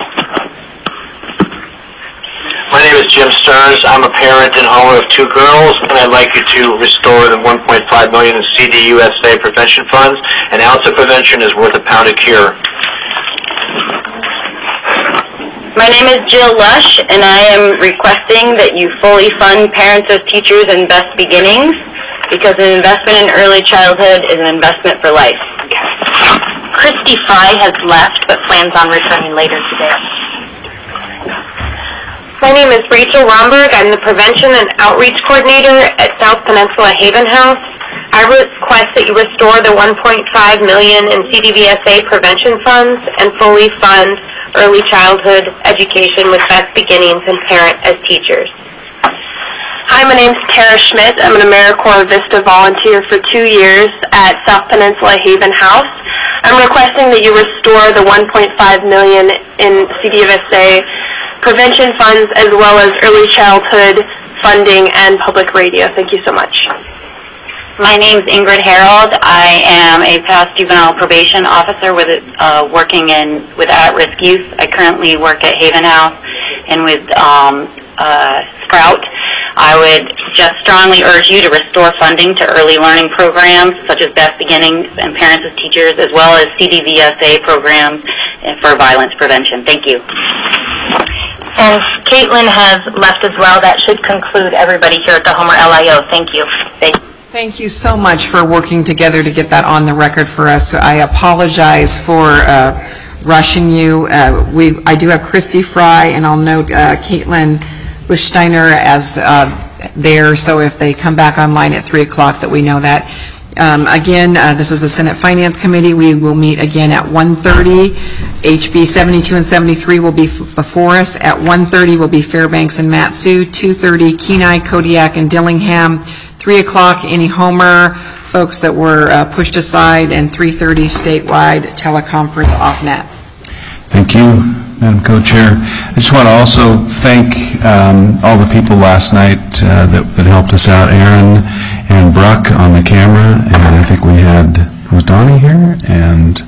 My name is Jim Stearns. I'm a parent in Homer of 2 girls, and I'd like you to restore the $1.5 million in CDUSA prevention funds. An ounce of prevention is worth a pound of cure. My name is Jill Lush, and I am requesting that you fully fund Parents as Teachers and Best Beginnings, because an investment in early childhood is an investment for life. Christy Fry has left, but plans on returning later today. My name is Rachel Romberg. I'm the Prevention and Outreach Coordinator at South Peninsula Haven House. I request that you restore the $1.5 million in CDVSA prevention funds and fully fund early childhood education with Best Beginnings and Parent as teachers. Hi, my name's Tara Schmidt. I'm an AmeriCorps Vista volunteer for 2 years at South Peninsula Haven House. I'm requesting that you restore the $1.5 million in CDVSA prevention funds as well as early childhood funding and public radio. Thank you so much. My name's Ingrid Harold. I am a past juvenile probation officer with working with at-risk youth. I currently work at Haven House and with Sprout. I would just strongly urge you to restore funding to early learning programs such as Best Beginnings and Parents as Teachers, as well as CDVSA programs for violence prevention. Thank you. And Caitlin has left as well. That should conclude everybody here at the Homer LIO. Thank you. Thank you so much for working together to get that on the record for us. So I apologize for rushing you. I do have Christy Fry, and I'll note Caitlin Bushsteiner as there, so if they come back online at 3 o'clock that we know that. Again, this is the Senate Finance Committee. We will meet again at 1:30. HB 72 and 73 will be before us. At 1:30 will be Fairbanks and Mat-Su. 2:30 Kenai, Kodiak, and Dillingham. 3 o'clock any Homer folks that were pushed aside, and 3:30 statewide teleconference off-net. Thank you, Madam Co-Chair. I just want to also thank all the people last night that helped us out, Aaron and Bruck on the camera, and I think we had, was Donnie here, and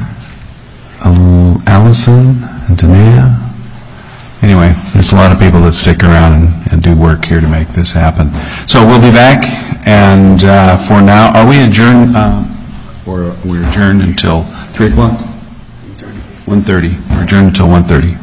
Allison and Danae. Anyway, there's a lot of people that stick around and do work here to make this happen. So we'll be back, and for now, are we adjourned, or we're adjourned until 3 o'clock? 1:30. We're adjourned until 1:30.